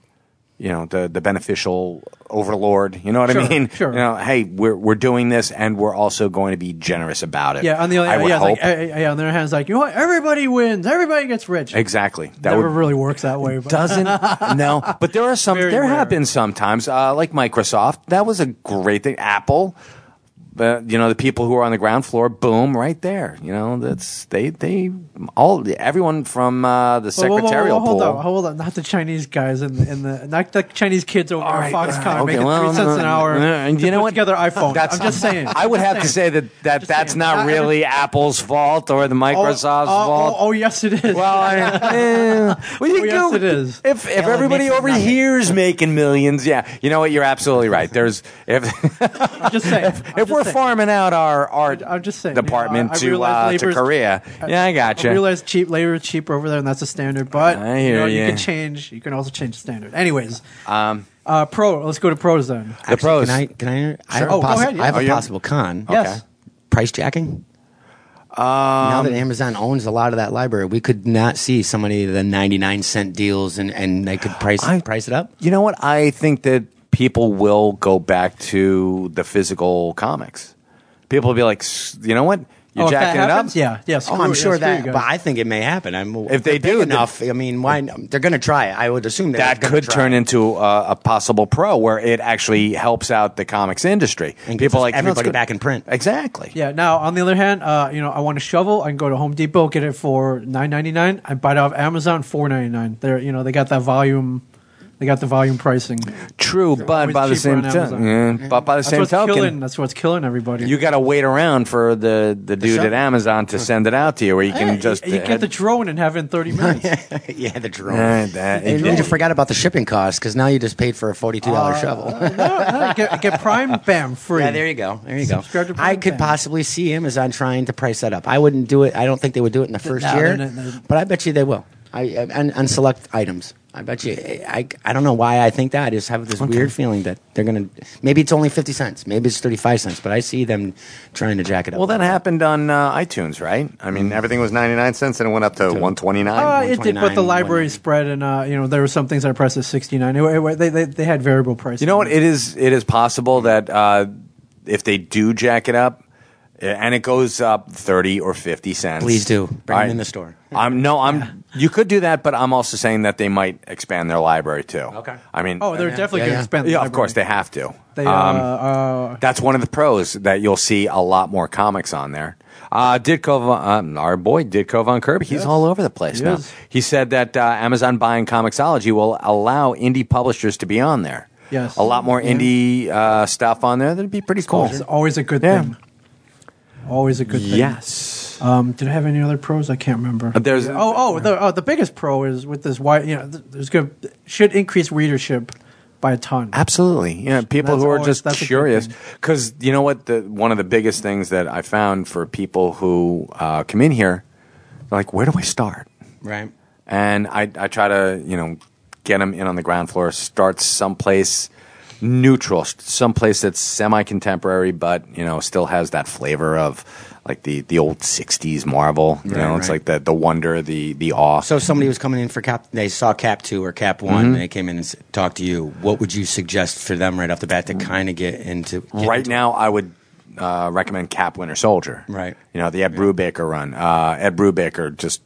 you know, the the beneficial overlord. You know what Sure, I mean? sure. You know, hey, we're we're doing this, and we're also going to be generous about it. Yeah, on the other, I would yeah, hope. like, uh, yeah, on the other hand, it's like, you know what? Everybody wins. Everybody gets rich. Exactly. That Never would really works that way. But. doesn't no, but there are some. Very there rare. have been sometimes, uh, like Microsoft. That was a great thing. Apple, but you know, the people who are on the ground floor, boom, right there. You know, that's they they all everyone from uh, the Whoa, whoa, whoa, whoa, secretarial hold pool. on, hold on. Not the Chinese guys in the, in the not the Chinese kids over All at right, Foxconn okay, making well, three cents an hour. uh, to you know put what? Together iPhone. That's- I'm just saying. I would have to say that, that Just that's saying. not I- really Apple's fault or the Oh, Microsoft's oh, fault. Oh, oh, yes, it is. Well, I, eh, well, you Oh, yes, go- it is. If if Ellen everybody makes over nothing. here is making millions, yeah, you know what? You're absolutely right. There's if I'm just saying. I'm if just we're saying. farming out our our I'm just saying. you know, department I- I to realize uh, to labor's- Korea, yeah, I I gotcha. realize cheap labor is cheaper over there, and that's a standard. But I you hear know, you ya. can change. You can also change the standard. Anyways, Um, uh, pro. Let's go to pros then. the pros. Can I? Can I? I have Oh, a, go possi- ahead, yeah. I have Oh, a yeah. possible con. Yes. Price jacking. now that Amazon owns a lot of that library, we could not see so many of the ninety-nine cent deals, and, and they could price I- price it up. You know what? I think that people will go back to the physical comics. People will be like, "S- you know what? You're Oh, if that jacking it up. happens, Yeah, yeah. Oh, screw I'm it, sure yeah, screw that, you guys. but I think it may happen. I'm, If they they're do, big then- enough. I mean, why? They're going to try it. I would assume they're That gonna could try turn it. into a, a possible pro where it actually helps out the comics industry. And gets People us like "No, it's everybody good." back in print. Exactly. Yeah. Now, on the other hand, uh, you know, I want a shovel. I can go to Home Depot, get it for nine ninety nine. I buy it off Amazon four ninety nine. They're, you know, they got that volume, They got the volume pricing. True, but always by the cheaper same on token, Amazon. yeah, but by the That's same what's killing. token, That's what's killing everybody. you got to wait around for the, the dude shop. at Amazon to send it out to you, where you can Hey, just you, you get the drone and have it in thirty minutes. yeah, the drone. Uh, that- And you forgot about the shipping cost because now you just paid for a forty-two dollars Uh, shovel. no, no, get, get Prime, bam, free. Yeah, there you go. There you go. Subscribe to Prime I could Time. possibly see Amazon trying to price that up. I wouldn't do it. I don't think they would do it in the first No, year, no, no, no. but I bet you they will. I on, on select items. I bet you. I, I don't know why I think that. I just have this weird feeling that they're gonna. Maybe it's only fifty cents. Maybe it's thirty-five cents. But I see them trying to jack it up. Well, that happened on uh, iTunes, right? I mean, everything was ninety-nine cents, and it went up to one twenty-nine. Uh, it did, but the one twenty-nine, library one ninety. spread, and uh, you know there were some things I pressed at sixty-nine. It- it- they, they, they had variable prices. You know what? It is it is possible that uh, if they do jack it up, and it goes up thirty or fifty cents, Please do. Bring All them in the store. I'm no, I'm. You could do that, but I'm also saying that they might expand their library too. Okay. I mean, Oh, they're Yeah, definitely yeah, going to yeah. expand. The yeah, of library. course they have to. They, uh, Um, uh, That's one of the pros that you'll see a lot more comics on there. Uh, Ditko, Von- uh, our boy Ditko Von Kirby, he's Yes. all over the place He now. is. He said that uh, Amazon buying Comixology will allow indie publishers to be on there. Yes. A lot more Yeah. indie uh, stuff on there. That'd be pretty cool. it's always a good Yeah. thing. Always a good thing. Yes. Um, did I have any other pros? I can't remember. Uh, There's Oh, oh, the uh, the biggest pro is with this wide. You know, th- there's good should increase readership by a ton. Absolutely. Yeah, people That's who are always- just that's a good curious. thing. Because you know what? The, one of the biggest things that I found for people who uh, come in here, they're like, where do I start? Right. And I, I try to, you know, get them in on the ground floor, start someplace neutral, someplace that's semi-contemporary, but, you know, still has that flavor of like the, the old sixties Marvel. You Right, know, it's right. like the, the wonder, the, the awe. So if somebody was coming in for Cap, they saw Cap two or Cap one, Mm-hmm. and they came in and s- talked to you. What would you suggest for them right off the bat to kind of get into? Get Right into- now, I would uh, recommend Cap Winter Soldier. Right. You know, the Ed Brubaker run. Uh, Ed Brubaker, just,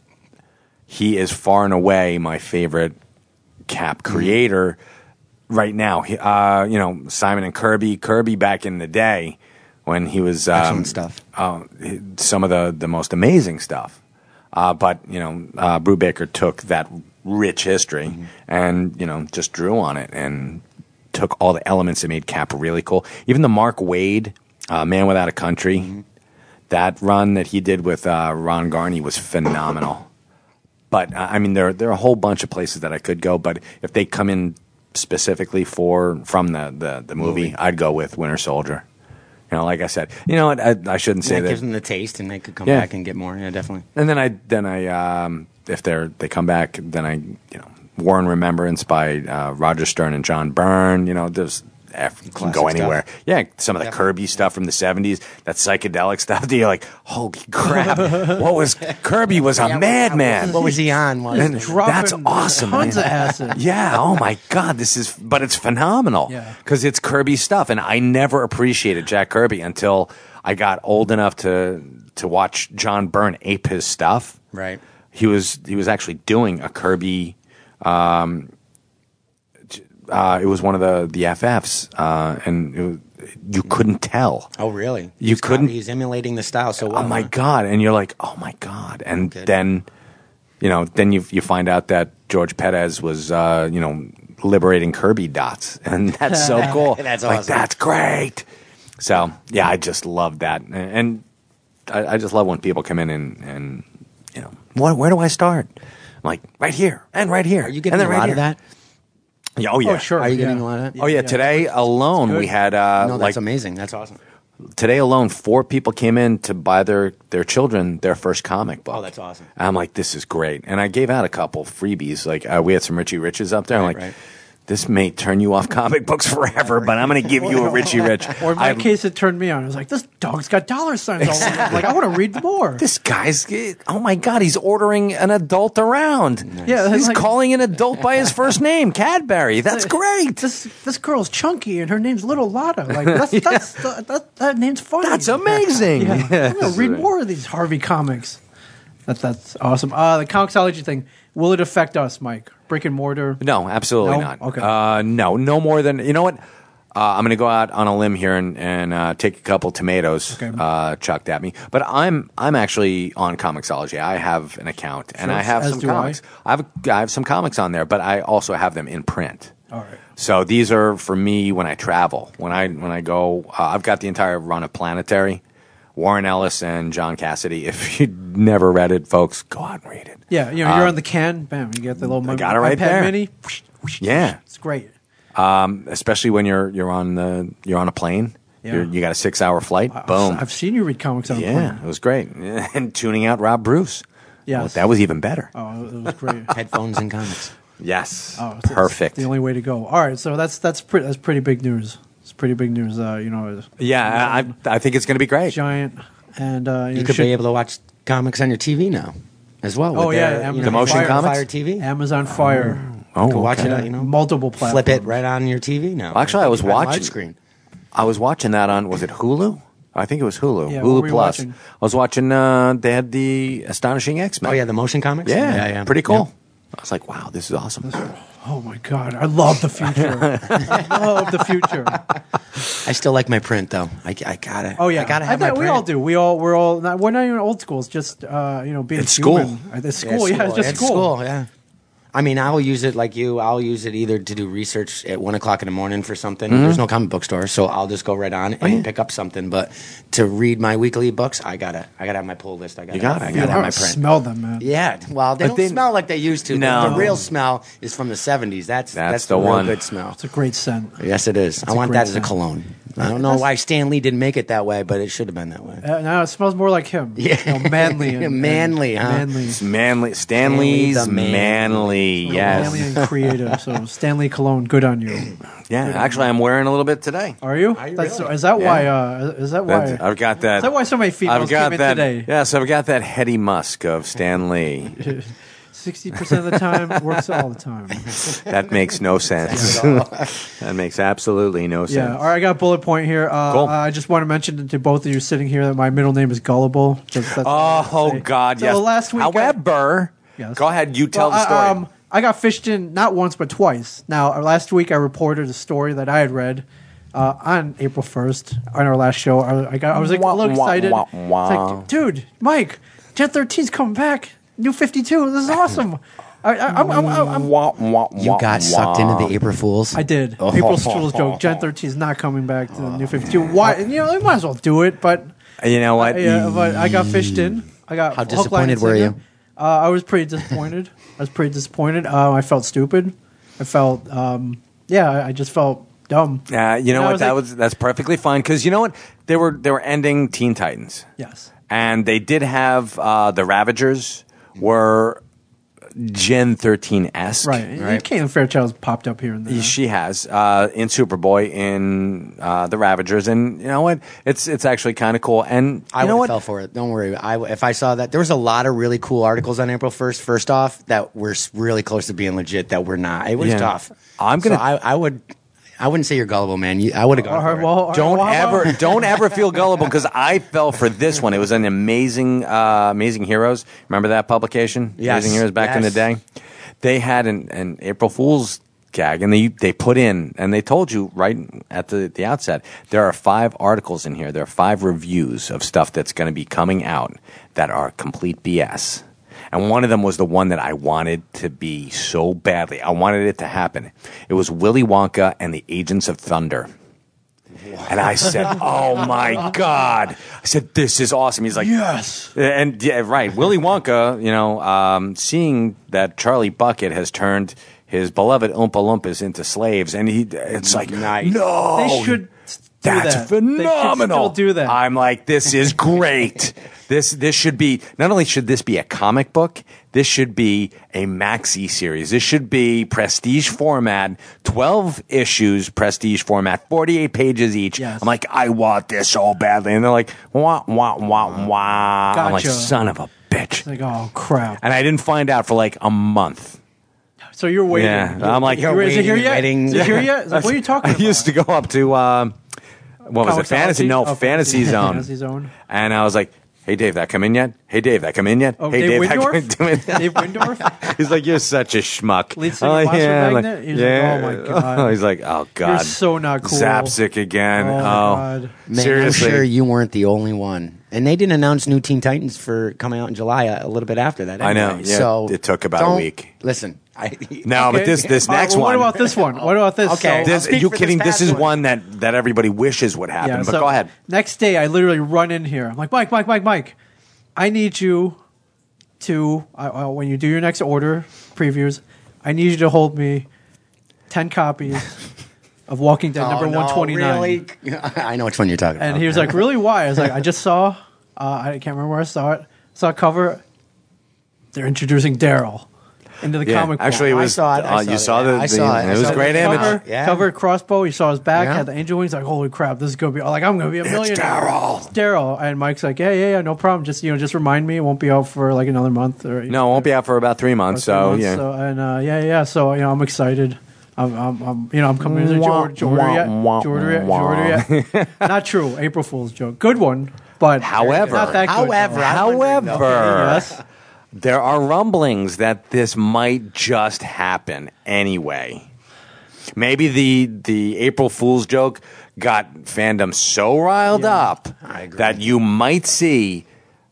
he is far and away my favorite Cap creator right now. He, uh, you know, Simon and Kirby. Kirby back in the day when he was. Um, Excellent stuff. Uh, some of the, the most amazing stuff. Uh, but, you know, uh, Brubaker took that rich history Mm-hmm. and, you know, just drew on it and took all the elements that made Cap really cool. Even the Mark Waid, uh, Man Without a Country, Mm-hmm. that run that he did with uh, Ron Garney was phenomenal. But, uh, I mean, there, there are a whole bunch of places that I could go, but if they come in specifically for from the, the, the movie, Movie. I'd go with Winter Soldier. You know, like I said, you know what? I, I shouldn't say that that. gives them the taste, and they could come Yeah. back and get more. Yeah, definitely. And then I, then I, um, if they're they come back, then I, you know, War and Remembrance by uh, Roger Stern and John Byrne. You know, there's F, you can Classic go anywhere. stuff. Yeah, some of the Yeah. Kirby stuff from the seventies, that psychedelic stuff. That you're like, holy crap! What was Kirby? Was a Yeah, madman. What was he on? Was And Dropping that's awesome. Tons man. of acid. Yeah. Oh my God. This is, but it's phenomenal. Yeah. Because it's Kirby stuff, and I never appreciated Jack Kirby until I got old enough to to watch John Byrne ape his stuff. right. He was he was actually doing a Kirby. Um, uh, it was one of the the F Fs, uh, and it was, you couldn't tell. Oh, really? You He's couldn't- copy- He's emulating the style so well. Oh my huh? God! And you're like, oh my God! And Okay. then, you know, then you you find out that George Perez was, uh, you know, liberating Kirby dots, and that's so cool. That's like awesome. that's great. So yeah, I just love that, and, and I, I just love when people come in and and you know, what, where do I start? I'm like right here and right here. Are you getting and a then right lot here. of that? Yeah, oh yeah. Oh, sure. Are you yeah. getting a lot of that? Oh yeah. Today alone, we had uh, no, like that's amazing. That's awesome. today alone, four people came in to buy their, their children their first comic book. Oh, that's awesome. And I'm like, this is great. And I gave out a couple freebies. Like, uh, we had some Richie Riches up there. I'm Right, like, right. this may turn you off comic books forever, but I'm going to give you a Richie Rich. Or in my I- case, it turned me on. I was like, this dog's got dollar signs all over it. Like, I want to read more. This guy's, oh my God, he's ordering an adult around. Yeah, He's like- calling an adult by his first name, Cadbury. That's great. This this girl's chunky and her name's Little Lotta. Like that's, that's that, that that name's funny. That's amazing. Yeah. Yes. I'm gonna read more of these Harvey comics. That's that's awesome. Uh, the Comixology thing. Will it affect us, Mike? Brick and mortar. No, absolutely No? not. Okay. Uh, no, no more than you know what. Uh, I'm going to go out on a limb here and, and uh, take a couple tomatoes Okay. uh, chucked at me. But I'm I'm actually on Comixology. I have an account and Sure, I have as some do I. comics. I. have I have some comics on there, but I also have them in print. All right. So these are for me when I travel. When I when I go, uh, I've got the entire run of Planetary, Warren Ellis and John Cassidy. If you never read it, folks, go out and read it. Yeah, you know, you're Um, on the can, bam, you get the little I got it right iPad there. Mini. Yeah. It's great. Um, especially when you're you're on the you're on a plane. Yeah. You're, you got a six hour flight. I've- Boom. I've seen you read comics on a yeah, plane. it was great. And tuning out Rob Bruce. Yes. Well, that was even better. Oh, it was great. Headphones and comics. Yes. Oh, it's- it's Perfect. the only way to go. All right, so that's that's pretty that's pretty big news. It's pretty big news. Uh, you know, Yeah, I I think it's going to be great. giant and uh, You know, could should- be able to watch comics on your T V now, as well. Oh, with yeah, their, Amazon you know, The motion Fire, comics? Fire T V. Amazon Fire, Oh, You can watch okay. it, you know, multiple platforms. flip it right on your T V now. Well, actually, I was Right on watching- widescreen. I was watching that on, was it Hulu? I think it was Hulu. Yeah, what were Hulu you Plus. watching? I was watching, uh, they had the Astonishing X-Men. Oh yeah, the motion comics. Yeah, yeah, yeah. pretty cool. Yeah. I was like, wow, this is awesome. Oh my god, I love the future. I love the future. I still like my print though. I, I gotta. Oh yeah, I gotta have my bet we print. all do. We all we're all not, we're not even old school. It's just uh, you know being It's human. school. Uh, It's school. Yeah, it's just It's school. Yeah. I mean, I'll use it like you. I'll use it either to do research at one o'clock in the morning for something. Mm-hmm. There's no comic book store, so I'll just go right on Oh, and pick up something. But to read my weekly books, I gotta, I gotta have my pull list. I gotta, You got it. I You gotta I have my don't print. smell them, man. Yeah, well, they But don't then- smell like they used to. The- No. The, real smell is from the seventies. That's That's that's, the the, real one. good smell. It's a great scent. Yes, it is. I a want great that as a scent. cologne. I don't know why Stan Lee didn't make it that way, but it should have been that way. Uh, now it smells more like him. Yeah. You know, manly. And, and Manly, huh? Manly. It's Manly, Stanley's the man. Manly, yes. Manly and creative. So Stanley Cologne, good on you. Yeah, actually, I'm wearing a little bit today. Are you? Are you That's, really? Is that why? Yeah. Uh, is that why? That's- I've got that. Is that why so many females I've got came in that. today? Yes, I've got that heady musk of Stan Lee. Sixty percent of the time works all the time. That makes no sense. That makes absolutely no sense. Yeah. All right, I got a bullet point here. Uh, Cool. I just want to mention to both of you sitting here that my middle name is Gullible. Just, that's all I Oh, wanna say. God, So yes. last week, I- However, Yes. go ahead. You tell Well, the story. I, um, I got fished in not once but twice. Now, uh, last week I reported a story that I had read uh, on April first on our last show. I, I got, I was like a little Wah, wah, excited. wah, It's wah. like, dude, Mike, Gen thirteen's coming back. New fifty-two. This is awesome. I, I, I'm, I'm, I'm, I'm, Wah, wah, You wah, got sucked wah. into the April Fools. I did. April Fool's joke. Gen thirteen is not coming back to the New fifty-two. Why? You know, they might as well do it, but You know what? yeah, but I got fished in. I got How hook, line, and disappointed were sinker. you? Uh, I was pretty disappointed. I was pretty disappointed. Um, I felt stupid. I felt, um, yeah, I, I just felt dumb. Uh, you know And I what? was That like- was that's perfectly fine because you know what? They were they were ending Teen Titans, Yes. and they did have uh, the Ravagers were Gen thirteen esque. Right. Right. Caitlin Fairchild's popped up here and there. She has uh, in Superboy in uh, the Ravagers, and you know what? It's it's actually kind of cool. And I you know would what? have fell for it. Don't worry. I, if I saw that, there was a lot of really cool articles on April first. First off, that were s- really close to being legit. That were not. It was Yeah. tough. I'm gonna- So I, I would. I wouldn't say you're gullible, man. You, I would have gone All right, for it. well, all right, Don't well, how ever, about- don't ever feel gullible because I fell for this one. It was an amazing, uh, amazing heroes. Remember that publication? Yes. Amazing Heroes back in the Yes. day. They had an, an April Fool's gag, and they they put in, and they told you right at the the outset, there are five articles in here. There are five reviews of stuff that's going to be coming out that are complete B S. And one of them was the one that I wanted to be so badly. I wanted it to happen. It was Willy Wonka and the Agents of Thunder. And I said, "Oh my God!" I said, "This is awesome." He's like, Yes. and yeah, right, Willy Wonka. You know, um, seeing that Charlie Bucket has turned his beloved Oompa Loompas into slaves, and he, it's like, Nice. no, They should do that's that. phenomenal. They should still do that. I'm like, this is great. this this should be not only should this be a comic book, this should be a maxi series. This should be prestige format, twelve issues, prestige format, forty-eight pages each. Yes. I'm like, I want this so badly, and they're like, wah wah wah wah. I'm like, Gotcha. son of a bitch. It's like, oh, crap. And I didn't find out for like a month. So you're waiting. Yeah, You're- I'm like, you're, is it here waiting, yet? waiting. Is it here yet? It's like, what are you talking I about? used to go up to um, what was it? Fantasy? Comixology? No, Oh, Fantasy Zone. Fantasy Zone. And I was like, "Hey, Dave, that come in yet? Hey, Dave, that come in yet? Oh, hey, Dave that Windorf? come in yet?" Dave Windorf? He's like, "You're such a schmuck." Lead singer I'm of Monster I'm Magnet? He's like, "Oh, my God." He's like, "Oh God, You're so not cool." Zapsic again. Oh, Oh, my God. Man, seriously. I'm sure you weren't the only one. And they didn't announce new Teen Titans for coming out in July a, a little bit after that. I know, anyway. yeah, so it took about a don't- week. Listen, I, No, but Okay. this this All right, next well, one. What about this one? What about this? Okay. So- I'll This, speak you for this kidding? This, past is one. one that, that everybody wishes would happen. Yeah, but so go ahead. Next day, I literally run in here. I'm like, Mike, Mike, Mike, Mike. I need you to uh, uh, when you do your next order previews. I need you to hold me ten copies of Walking Dead number Oh, no, one twenty-nine. Really? I know which one you're talking about. And he was like, "Really? Why?" I was like, "I just saw. Uh, I can't remember where I saw it. Saw a cover. They're introducing Daryl into the Yeah, comic book. actually, it I was. saw it, I uh, saw you it, saw yeah, the. I the- saw it, I It was saw a great the image. Cover, Yeah. covered crossbow. You saw his back, Yeah. had the angel wings. Like, holy crap, this is gonna be like I'm gonna be a millionaire. Daryl. It's Daryl. And Mike's like, yeah, yeah, yeah, no problem. Just you know, just remind me. It won't be out for like another month or No, it won't be out for about three or months. three So months. yeah. So, and uh, yeah, yeah. So you know, I'm excited. I'm, I'm, I'm you know, I'm coming to Wah, George, Jordan yet, wah, Jordan yet, wah. Jordan yet. Not true. April Fool's joke. Good one, but However- not that good. However, though. I'm wondering, though. However, yes. there are rumblings that this might just happen anyway. Maybe the the April Fool's joke got fandom so riled Yeah. up I agree. that you might see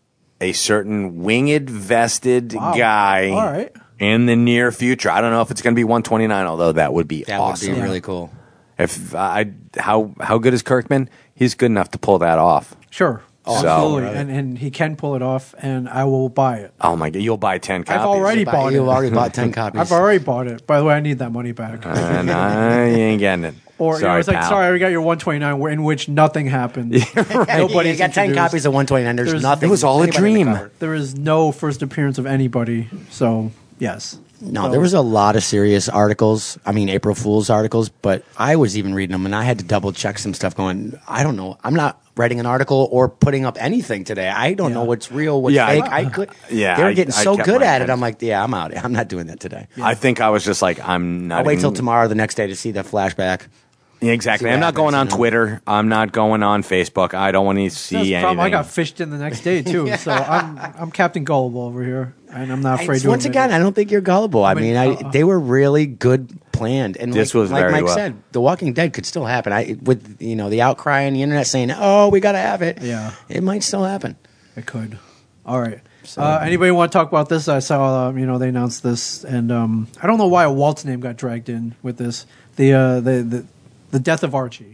a certain winged vested Wow. guy All right. in the near future. I don't know if it's going to be one twenty-nine, although that would be That awesome. would be really cool. If I how how good is Kirkman? He's good enough to pull that off. Sure. So- Absolutely. Right. And and he can pull it off, and I will buy it. Oh my god, you'll buy ten copies. I've already But bought you it. already bought ten copies. I've already bought it. By the way, I need that money back. and I ain't getting it. Or you know, sorry, it's like, pal. sorry, we got your one twenty-nine, where- in which nothing happened. Nobody you got ten copies of one twenty-nine. There's, There's- nothing. It was all a anybody in the dream. cover. There is no first appearance of anybody. So yes. No, So- there was a lot of serious articles. I mean, April Fool's articles, but I was even reading them, and I had to double check some stuff. Going, I don't know. I'm not writing an article or putting up anything today. I don't Yeah. know what's real, what's Yeah, I- fake. I, could. yeah, they were I- getting I so kept good my at it. head. I'm like, yeah, I'm out. I'm not doing that today. I think I was just like, I'm not. I'll wait even- till tomorrow, the next day, to see the flashback. Yeah, exactly. see what I'm not happens, going on you know? Twitter. I'm not going on Facebook. I don't want to That's see the anything. problem. I got fished in the next day too. So I'm I'm Captain Gullible over here, and I'm not afraid I, to once admit again, it. I don't think you're gullible. I I mean, mean, I, uh-uh. they were really good planned, and This like, was like very Mike well. said, The Walking Dead could still happen. I with you know the outcry on the internet saying, "Oh, we got to have it." Yeah. it might still happen. It could. All right. Uh, anybody want to talk about this? I saw, um, you know, they announced this, and um, I don't know why Walt's name got dragged in with this. The uh, the, the the death of Archie.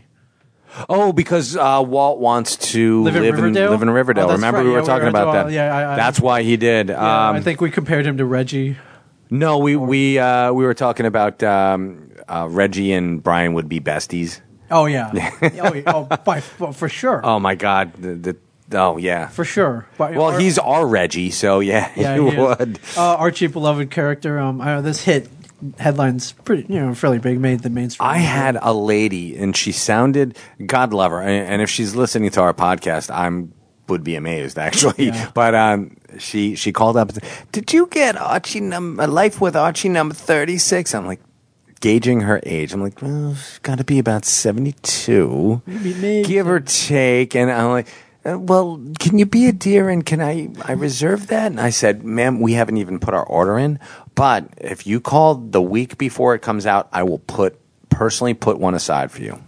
Oh, because uh, Walt wants to Live in Riverdale? live in Riverdale. Oh, that's Remember right. we Yeah, were we talking were about talking- that. yeah, I- I- That's why he did. Yeah, um, I think we compared him to Reggie. no, we we uh, we were talking about um, uh, Reggie and Brian would be besties. Oh yeah. oh, yeah. oh by, well, for sure. Oh my God, the, the oh yeah. For sure. But, Well, Ar- he's our Reggie, so yeah, yeah, he he is. would. Uh, Archie, beloved character. Um, I know this hit headlines pretty, you know, fairly big. Made the mainstream. I had a lady, and she sounded, God love her, and, and if she's listening to our podcast, I'm would be amazed actually. Yeah. But um, she she called up. And said, Did you get Archie number Life with Archie number thirty six? I'm like gauging her age. I'm like, well, it's got to be about seventy two, Maybe, maybe. give or take. And I'm like. Uh, well, can you be a dear and can I I reserve that? And I said, ma'am, we haven't even put our order in, but if you call the week before it comes out, I will put personally put one aside for you.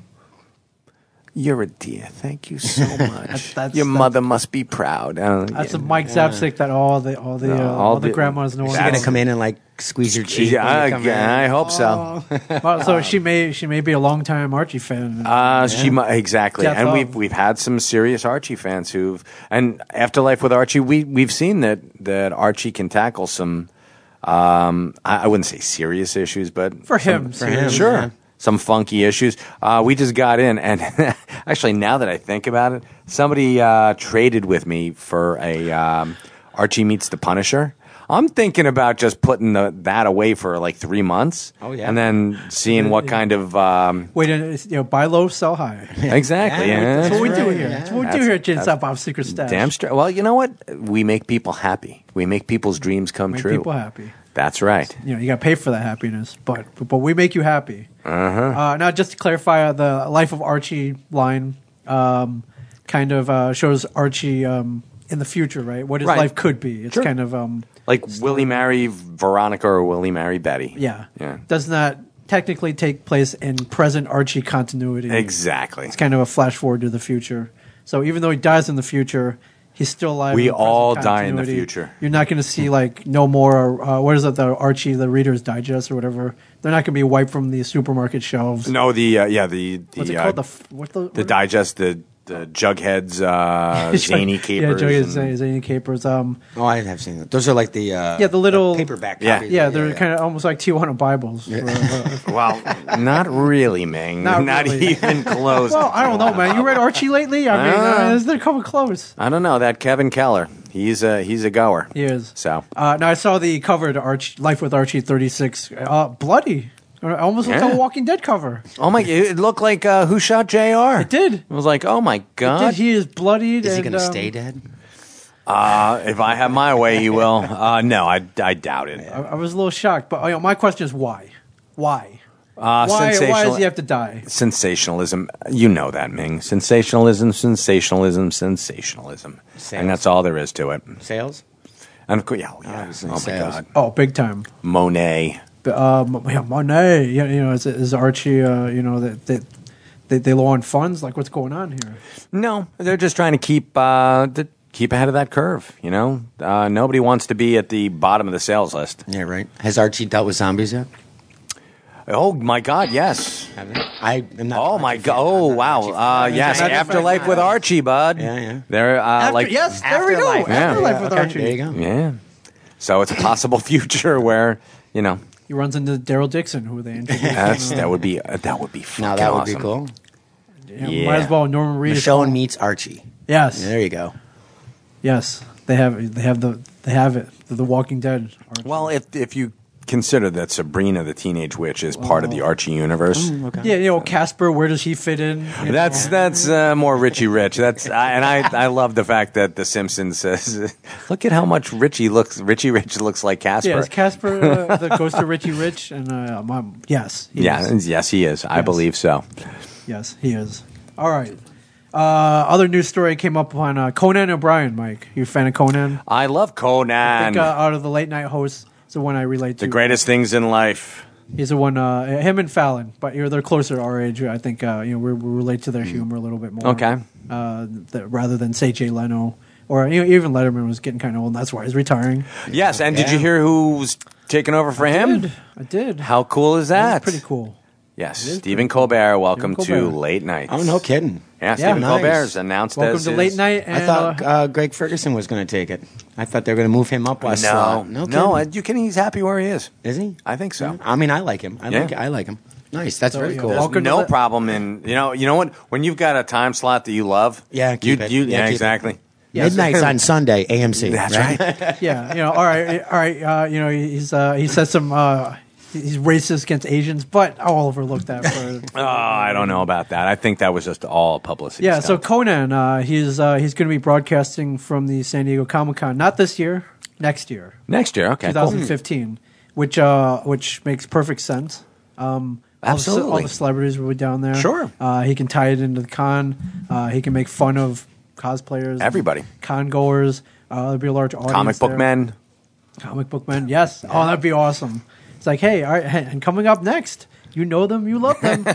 You're a dear. Thank you so much. that's- Your that's- mother must be proud. Uh, That's yeah. a Mike Zapsik that all the all the No, uh, all all the the- grandmas know. She's That's- gonna come in and like squeeze your cheek. Yeah, when you I, come in. I hope so. Well, so she may she may be a longtime Archie fan. Uh, She mu- exactly, Death and of. we've we've had some serious Archie fans who've and Afterlife with Archie. We we've seen that that Archie can tackle some. Um, I, I wouldn't say serious issues, but For him, some- for him, sure, yeah. some funky issues. Uh, we just got in, and actually, now that I think about it, somebody uh, traded with me for a um, Archie meets the Punisher. I'm thinking about just putting the, that away for like three months. Oh, yeah. and then seeing what Yeah. kind of um, Wait, and it's, you know, buy low, sell high. exactly. Yeah, yeah. That's what we do right, here. yeah. That's what we do That's- here at Gin that's- Stop Bob's Secret Stash. Damn straight. Well, you know what? We make people happy. We make people's dreams come Make true. people happy. That's right. You know, you got to pay for that happiness, but but we make you happy. Uh-huh. Uh, now, just to clarify, uh, the Life of Archie line um, kind of uh, shows Archie um, in the future, right? What his Right. life could be. It's Sure. kind of um, Like will he marry Veronica or will he marry Betty? yeah, Yeah. Does not technically take place in present Archie continuity. Exactly. It's kind of a flash forward to the future. So even though he dies in the future, He's still alive. We in the present all die in the continuity. future. You're not going to see like no more. Uh, what is it? The Archie, the Reader's Digest, or whatever. They're not going to be wiped from the supermarket shelves. No, the uh, yeah the the What's it uh, called? The f- what the the what- digest the the Jughead's uh, zany capers. Yeah, Jughead's and- zany, zany capers. Um, Oh, I have seen that. Those are like the uh, Yeah, the little- paperback. Yeah. copies. yeah, they're kind of almost like Tijuana Bibles. For, uh, Well, not really, Ming. Not Not, really. even close. well, I don't know, man. You read Archie lately? I mean, Ah. uh, they're coming close. I don't know that Kevin Keller. He's a he's a goer. He is. So Uh, now I saw the cover to Archie, Life with Archie thirty-six. Uh, bloody. It almost looked Yeah. like a Walking Dead cover. oh my, it looked like uh, Who Shot J R. It did. It was like, oh my god. Did he is bloodied? Is he and, going to um, stay dead? Uh, if I have my way, he will. Uh, no, I, I doubt it. I, I was a little shocked, but you know, my question is why? Why? Uh, Why? Why sensational- does he have to die? Sensationalism. You know that, Ming. Sensationalism, sensationalism, sensationalism. Sales. And that's all there is to it. Sales? And of course, yeah, oh, yeah. Obviously, oh my sales. god. Oh, big time. Monet. But, um, yeah, Monet. Yeah, you know, is, is Archie? Uh, you know that that they, they low on funds. Like, what's going on here? No, they're just trying to keep uh, the, keep ahead of that curve. You know, uh, nobody wants to be at the bottom of the sales list. Yeah, right. Has Archie dealt with zombies yet? Oh my God, yes. Have they? I am not. Oh an my Archie God. fan. Oh I'm not an wow. Archie fan. Uh, yes, Not a Afterlife fan. with Archie, bud. Yeah, yeah. They're uh, After, like yes, there we go. Afterlife. Yeah. Afterlife with Okay, Archie. there you go. yeah. So it's a possible future where you know He runs into Daryl Dixon, who they introduced. that's that would be uh, that would be fucking Now that would awesome. be cool. You know, Yeah. Might as well Norman Reedus. Michonne meets Archie. Yes, There you go. yes. They have they have the they have it. The, the Walking Dead. Archie. Well, if if you consider that Sabrina the Teenage Witch is part of the Archie universe. Okay. yeah, you know Casper. Where does he fit in? You That's know? that's uh, more Richie Rich. That's I, and I I love the fact that The Simpsons says, "Look at how much Richie looks. Richie Rich looks like Casper." Yeah, is Casper uh, the ghost of Richie Rich? And uh, mom, yes, he yeah, is. yes, he is. I Yes. believe so. Yes, he is. All right. Uh, other news story came up on uh, Conan O'Brien. Mike, you a fan of Conan? I love I Conan. think uh, out of the late night hosts, it's the one I relate to. the greatest things in life. He's the one. Uh, him and Fallon, but you know they're closer to our age. I think uh, you know we we relate to their humor a little bit more. Okay. Uh, that, rather than say Jay Leno or you know, even Letterman was getting kind of old. And that's why he's retiring. Yes, and did you Yeah. hear who's taking over for I him? did. I did. How cool is That's that? pretty cool. Yes, is Stephen Colbert. Welcome Stephen to Colbert. Late Night. Oh, no kidding. Yeah, Stephen nice. Colbert's announced Welcome as to his- Late Night. And, I thought uh, uh, Greg Ferguson was going to take it. I thought they were going to move him up a No, slot. no, No, no. kidding. You can. He's happy where he is. Is he? I think so. I mean, I like him. I Yeah. like. I like him. Nice. That's So, very yeah, cool. There's Welcome to no the- problem in you know you know what when you've got a time slot that you love. Yeah, you, keep it. you Yeah, yeah, keep it. exactly. Midnight's on Sunday, A M C. That's right. yeah, you know, all right, all right. Uh, you know, he's uh, he says some uh, he's racist against Asians, but I'll overlook that. For, Oh, I don't know about that. I think that was just all publicity. yeah, so stuff. Conan, uh, he's uh, he's going to be broadcasting from the San Diego Comic Con, not this year, next year, next year, okay, cool. twenty fifteen, which uh, which makes perfect sense. Um, all the ce- all Absolutely. the celebrities will be down there. Sure. uh, he can tie it into the con. Uh, he can make fun of cosplayers, Everybody. con goers. Uh, there'll be a large audience. Comic book there. men. Comic book men, yes. Oh, that'd be awesome. It's like, hey, all right, hey, and coming up next, you know them, you love them.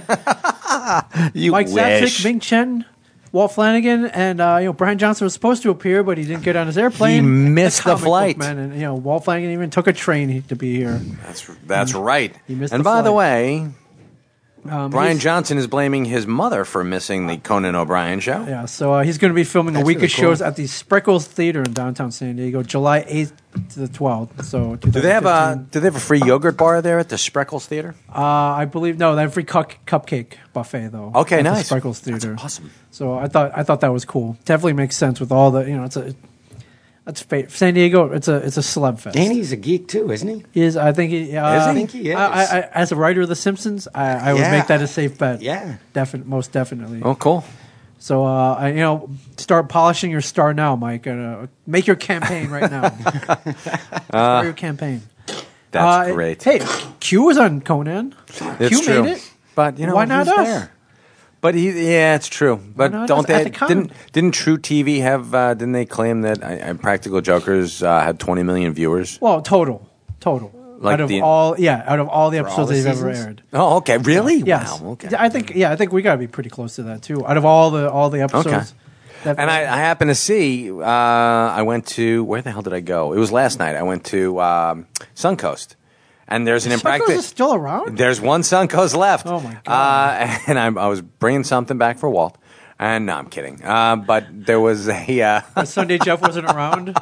You Mike wish. Zapsik, Ming Chen, Walt Flanagan, and uh, you know Brian Johnson was supposed to appear, but he didn't get on his airplane. He missed the Comic book flight. men, and you know Walt Flanagan even took a train to be here. That's that's right. He missed and the by the flight. way, Um, Brian he's- Johnson is blaming his mother for missing the Conan O'Brien show. Yeah, so uh, he's going to be filming a That's week really of shows cool. at the Spreckles Theater in downtown San Diego, July eighth to the twelfth. So Do they have a twenty fifteen. Do they have a free yogurt bar there at the Spreckles Theater? Uh, I believe no, they have free cup- cupcake buffet though. Okay, at the nice. Spreckles Theater. Awesome. So I thought I thought that was cool. Definitely makes sense with all the you know it's a that's fa- San Diego. It's a it's a celeb fest. Danny's a geek too, isn't he? He is I think he uh, Is he? I think he is. I, I, I, as a writer of The Simpsons, I, I would Yeah. make that a safe bet. Yeah. Definitely, most definitely. Oh, cool. So uh, I, you know, start polishing your star now, Mike. And, uh, make your campaign right now. Start your campaign. That's Uh, great. Hey, Q was on Conan. It's Q true. made it. But you know, Why not who's us? there? But he, yeah, it's true. But not don't us? At they? the con. Didn't didn't True T V have? Uh, didn't they claim that uh, Practical Jokers uh, had twenty million viewers? Well, total, total. Like out of the- all, yeah, out of all the all episodes the they've ever seasons? aired. Oh, okay, really? Yes. Wow. Okay. I think, yeah, I think we got to be pretty close to that too. Out of all the all the episodes, Okay. And I, I happened to see, uh, I went to, where the hell did I go? It was last night. I went to um, Suncoast. And there's an Suncoast impractical. is still around? There's one Suncoast left. Oh, my God. Uh, and I, I was bringing something back for Walt. And no, I'm kidding. Uh, but there was a. Uh, Sunday Jeff wasn't around?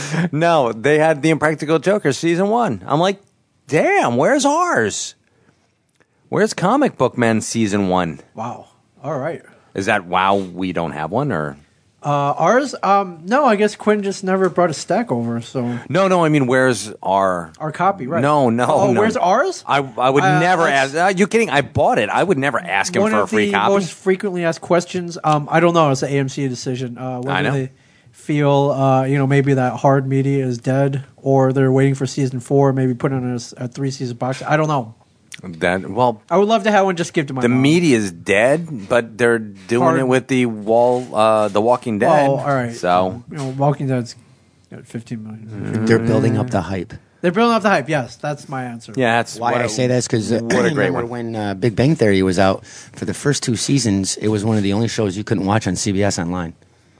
no, they had the Impractical Joker season one. I'm like, damn, where's ours? Where's Comic Book Men season one? Wow. All right. Is that wow, we don't have one? Or Uh, ours? Um, no, I guess Quinn just never brought a stack over, so. No, no, I mean, where's our. Our copy, right. No, no, Oh, no. where's ours? I, I would Uh, never that's- ask. Are you kidding? I bought it. I would never ask him One for a of free the copy. most frequently asked questions, um, I don't know, it's an A M C decision. Uh, whether I know. they feel, uh, you know, maybe that hard media is dead, or they're waiting for season four, maybe put in a, s- a three-season box. I don't know. That, well, I would love to have one just give to my the mom. media is dead, but they're doing Hard- it with the wall, uh, the Walking Dead. Oh, all right. So You know, Walking Dead's got fifteen million. They're building up the hype. They're building up the hype, yes. That's my answer. yeah, that's Why what I a- say that is because uh, what a great remember one. when uh, Big Bang Theory was out for the first two seasons, it was one of the only shows you couldn't watch on C B S Online.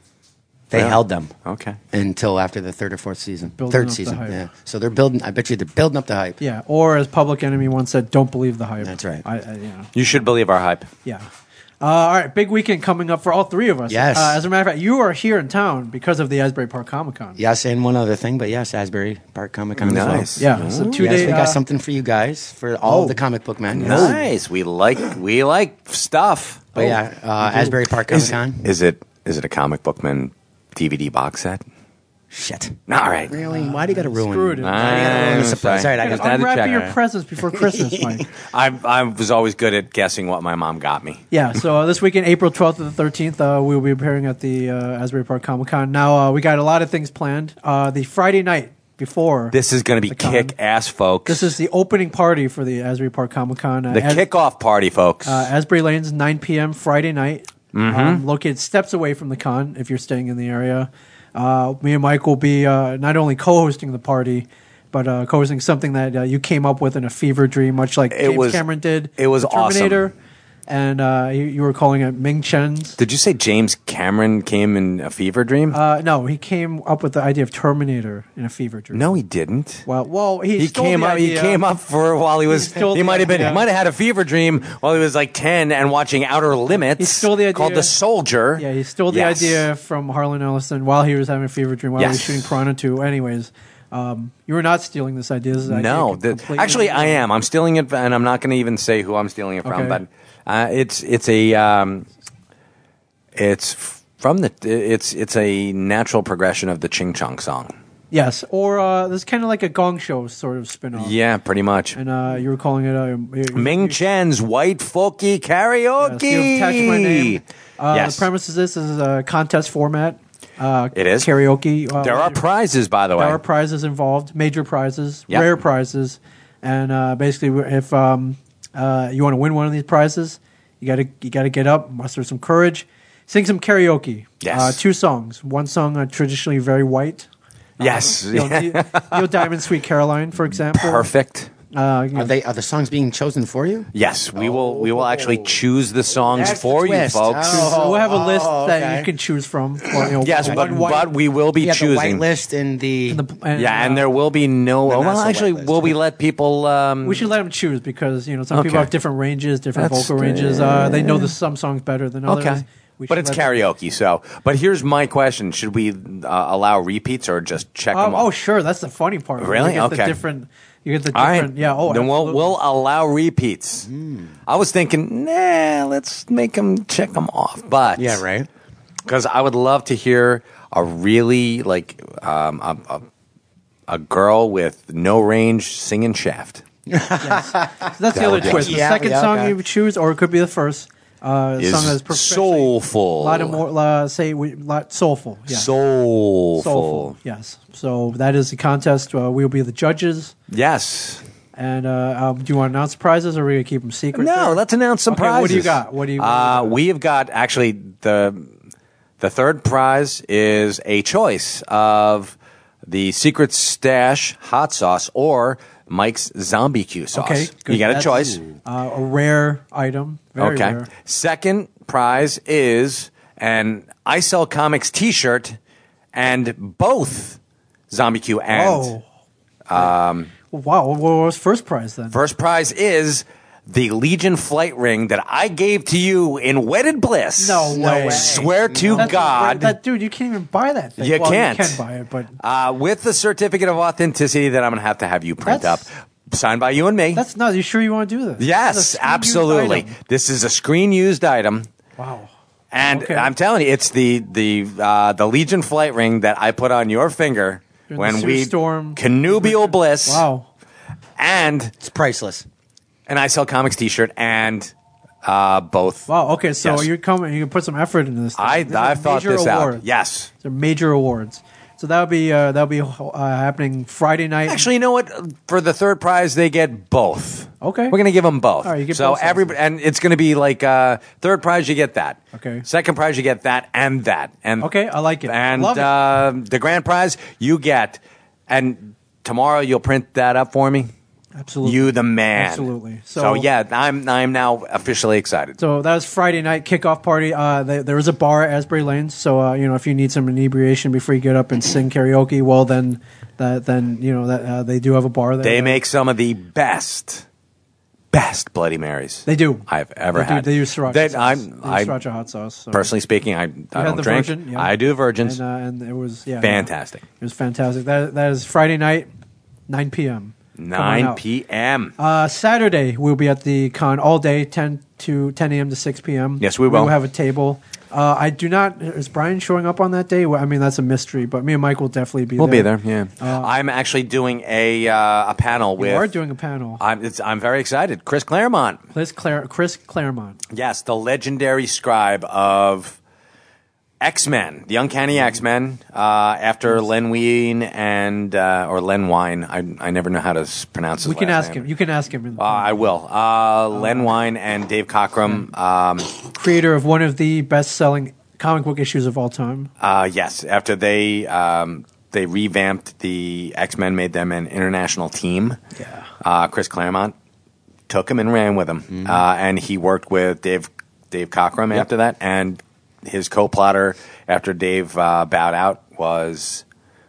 They Really? held them Okay. until after the third or fourth season. Building third up the season, hype. yeah. So they're building. I bet you they're building up the hype. Yeah, or as Public Enemy once said, don't believe the hype. That's right. I, I, you know, You should believe our hype. yeah. Uh, all right, big weekend coming up for all three of us. Yes. Uh, as a matter of fact, you are here in town because of the Asbury Park Comic Con. Yes, and one other thing, but yes, Asbury Park Comic Con Nice. as well. Yeah, so two Yes, day. we got uh, something for you guys for all Oh. of the comic book men. Yes. Nice. We like we like stuff. But yeah, uh, Asbury Park Comic Is, Con. is it is it a Comic Book Man D V D box set? Shit. All right. Really? Why do you got to ruin? Screwed it. Why do you got to ruin the I'm surprise? sorry. All right, I You got gotta had to unwrap check your on it. presents before Christmas, Mike. I I was always good at guessing what my mom got me. Yeah, so uh, this weekend, April twelfth to the thirteenth, uh, we will be appearing at the uh, Asbury Park Comic Con. Now, uh, we got a lot of things planned. Uh, the Friday night before. This is going to be the con. kick ass, folks. This is the opening party for the Asbury Park Comic Con. Uh, the As- kickoff party, folks. Uh, Asbury Lane's nine p.m. Friday night. Mm-hmm. Um, located steps away from the con if you're staying in the area. Uh, me and Mike will be uh, not only co-hosting the party, but uh, co-hosting something that uh, you came up with in a fever dream, much like It James was- Cameron did. it was with Terminator. awesome. And uh, you, you were calling it Ming Chen's. Did you say James Cameron came in a fever dream? Uh, no, he came up with the idea of Terminator in a fever dream. no, he didn't. Well, well, he, He stole came the up. idea. He came up for while he was. stole He the might have been. idea. He might have had a fever dream while he was like ten and watching Outer Limits. He stole the idea. Called The Soldier. Yeah, he stole the Yes. idea from Harlan Ellison while he was having a fever dream while he was Yes. shooting Piranha two. Anyways, um, you were not stealing this idea. This is an idea No, com- the, completely- actually, I am. I'm stealing it, and I'm not going to even say who I'm stealing it from. Okay. But uh, it's it's a um, it's from the it's it's a natural progression of the Ching Chong song. Yes, or uh, this is kind of like a Gong Show sort of spin-off. Yeah, pretty much. And uh, you were calling it uh, you- Ming you- Chen's White Folky Karaoke. Yes, you've attached my name. Uh, Yes. The premise is this, this is a contest format. Uh, It is. karaoke. Uh, There are prizes, by the way. There are prizes involved, major prizes, Yep. rare prizes, and uh, basically, if um, uh, you want to win one of these prizes, you got to you got to get up, muster some courage, sing some karaoke. Yes. Uh, two songs. One song uh, traditionally very white. Yes. Neil, Neil Diamond, "Sweet Caroline," for example. Perfect. Uh, you know, Are they? Are the songs being chosen for you? Yes, we will. We will actually choose the songs That's for the you, twist. folks. Oh. we'll have a list that okay. you can choose from. Or, you know, Yes, one but, white- but we will be You have the choosing. white list and the. and the- and, Yeah, and uh, there will be no. The Well, not so actually, white list. will we let people? Um, We should let them choose because you know some Okay. people have different ranges, different That's- vocal ranges. Uh, they know the, some songs better than others. Okay, We but should it's let them- karaoke. So, but here's my question: should we uh, allow repeats or just check Um, them oh, off? sure. That's the funny part. Really? You get the Okay. different. You get the All right. different. Yeah. Oh, then we'll absolutely. we'll allow repeats. I was thinking, nah, let's make them check them off. But yeah, right. because I would love to hear a really like um, a, a a girl with no range singing Shaft. So that's the That other would be twist. awesome. The Yeah, second yeah, song okay. you would choose, or it could be the first uh, Is song that's professionally- soulful. A lot of more. Uh, say we, lot soulful. Yeah. Soulful. Soulful. Yes. So that is the contest. Uh, we will be the judges. Yes. And uh, um, do you want to announce prizes, or are we gonna keep them secret? No, there? let's announce some Okay, prizes. what do you got? What do you? Uh, we have got actually the the third prize is a choice of the Secret Stash hot sauce or Mike's Zombie Q sauce. Okay, good. You got a That's- choice. uh, a rare item. Very Okay. rare. Second prize is an I Sell Comics T-shirt, and both Zombie Q and Oh. Um, wow. What was first prize then? first prize is the Legion flight ring that I gave to you in Wedded Bliss. No way. Swear to That's God. that dude, you can't even buy that thing. You well, can't. You can buy it, but Uh, with the certificate of authenticity that I'm going to have to have you print That's- up. Signed by you and me. that's not. You sure you want to do this? This is a Yes, screen-used absolutely. item. This is a screen used item. Wow. And Okay. I'm telling you, it's the the uh, the Legion flight ring that I put on your finger During when the Sue we Storm. connubial bliss, Wow. and It's priceless. an I Sell Comics T-shirt, and uh, both. Wow. Okay, so Yes. you're coming. You can put some effort into this. Thing. I These are I thought major this awards. out. Yes. They're major awards. So that'll be uh, that'll be uh, happening Friday night. Actually, you know what? For the third prize, they get both. Okay. We're going to give them both. All right, you get so both every sizes. and it's going to be like uh, third prize, you get that. Okay. Second prize, you get that and that. And Okay, I like it. And Love it. Uh, the grand prize, you get. And tomorrow, you'll print that up for me. Absolutely. You the man. Absolutely. So, So- yeah, I'm I'm now officially excited. So that was Friday night kickoff party. Uh, they, there was a bar at Asbury Lanes. So uh, you know, if you need some inebriation before you get up and sing karaoke, well then, that then you know that uh, they do have a bar there. They make some of the best, best Bloody Marys They do. I've ever they had. Do, they use sriracha. That sauce. I'm- they use I- sriracha hot sauce. So. Personally speaking, I, I You had don't the drink. virgin, yeah. I do virgins. And, uh, and it was yeah Fantastic. It was fantastic. That that is Friday night, nine p.m. Come on nine out. p.m. Uh, Saturday we'll be at the con all day, ten to ten a.m. to six p.m. Yes, we will. We'll have a table. Uh, I do not. Is Brian showing up on that day? Well, I mean, that's a mystery. But me and Mike will definitely be. We'll there. be there. Yeah, Uh, I'm actually doing a uh, a panel We with. are doing a panel. I'm it's, I'm very excited. Chris Claremont. Chris, Clare, Chris Claremont. Yes, the legendary scribe of X-Men, the Uncanny X-Men. Uh, after Len Wein and uh, or Len Wein, I I never know how to s- pronounce his We can last ask name. him. You can ask him. In the Uh, I will. Uh, Len Wein and Dave Cockrum. Um, creator of one of the best-selling comic book issues of all time. uh, yes, after they um, they revamped the X-Men, made them an international team. Yeah. Uh, Chris Claremont took him and ran with him, uh, and he worked with Dave Dave Cockrum after that. And his co-plotter after Dave uh, bowed out was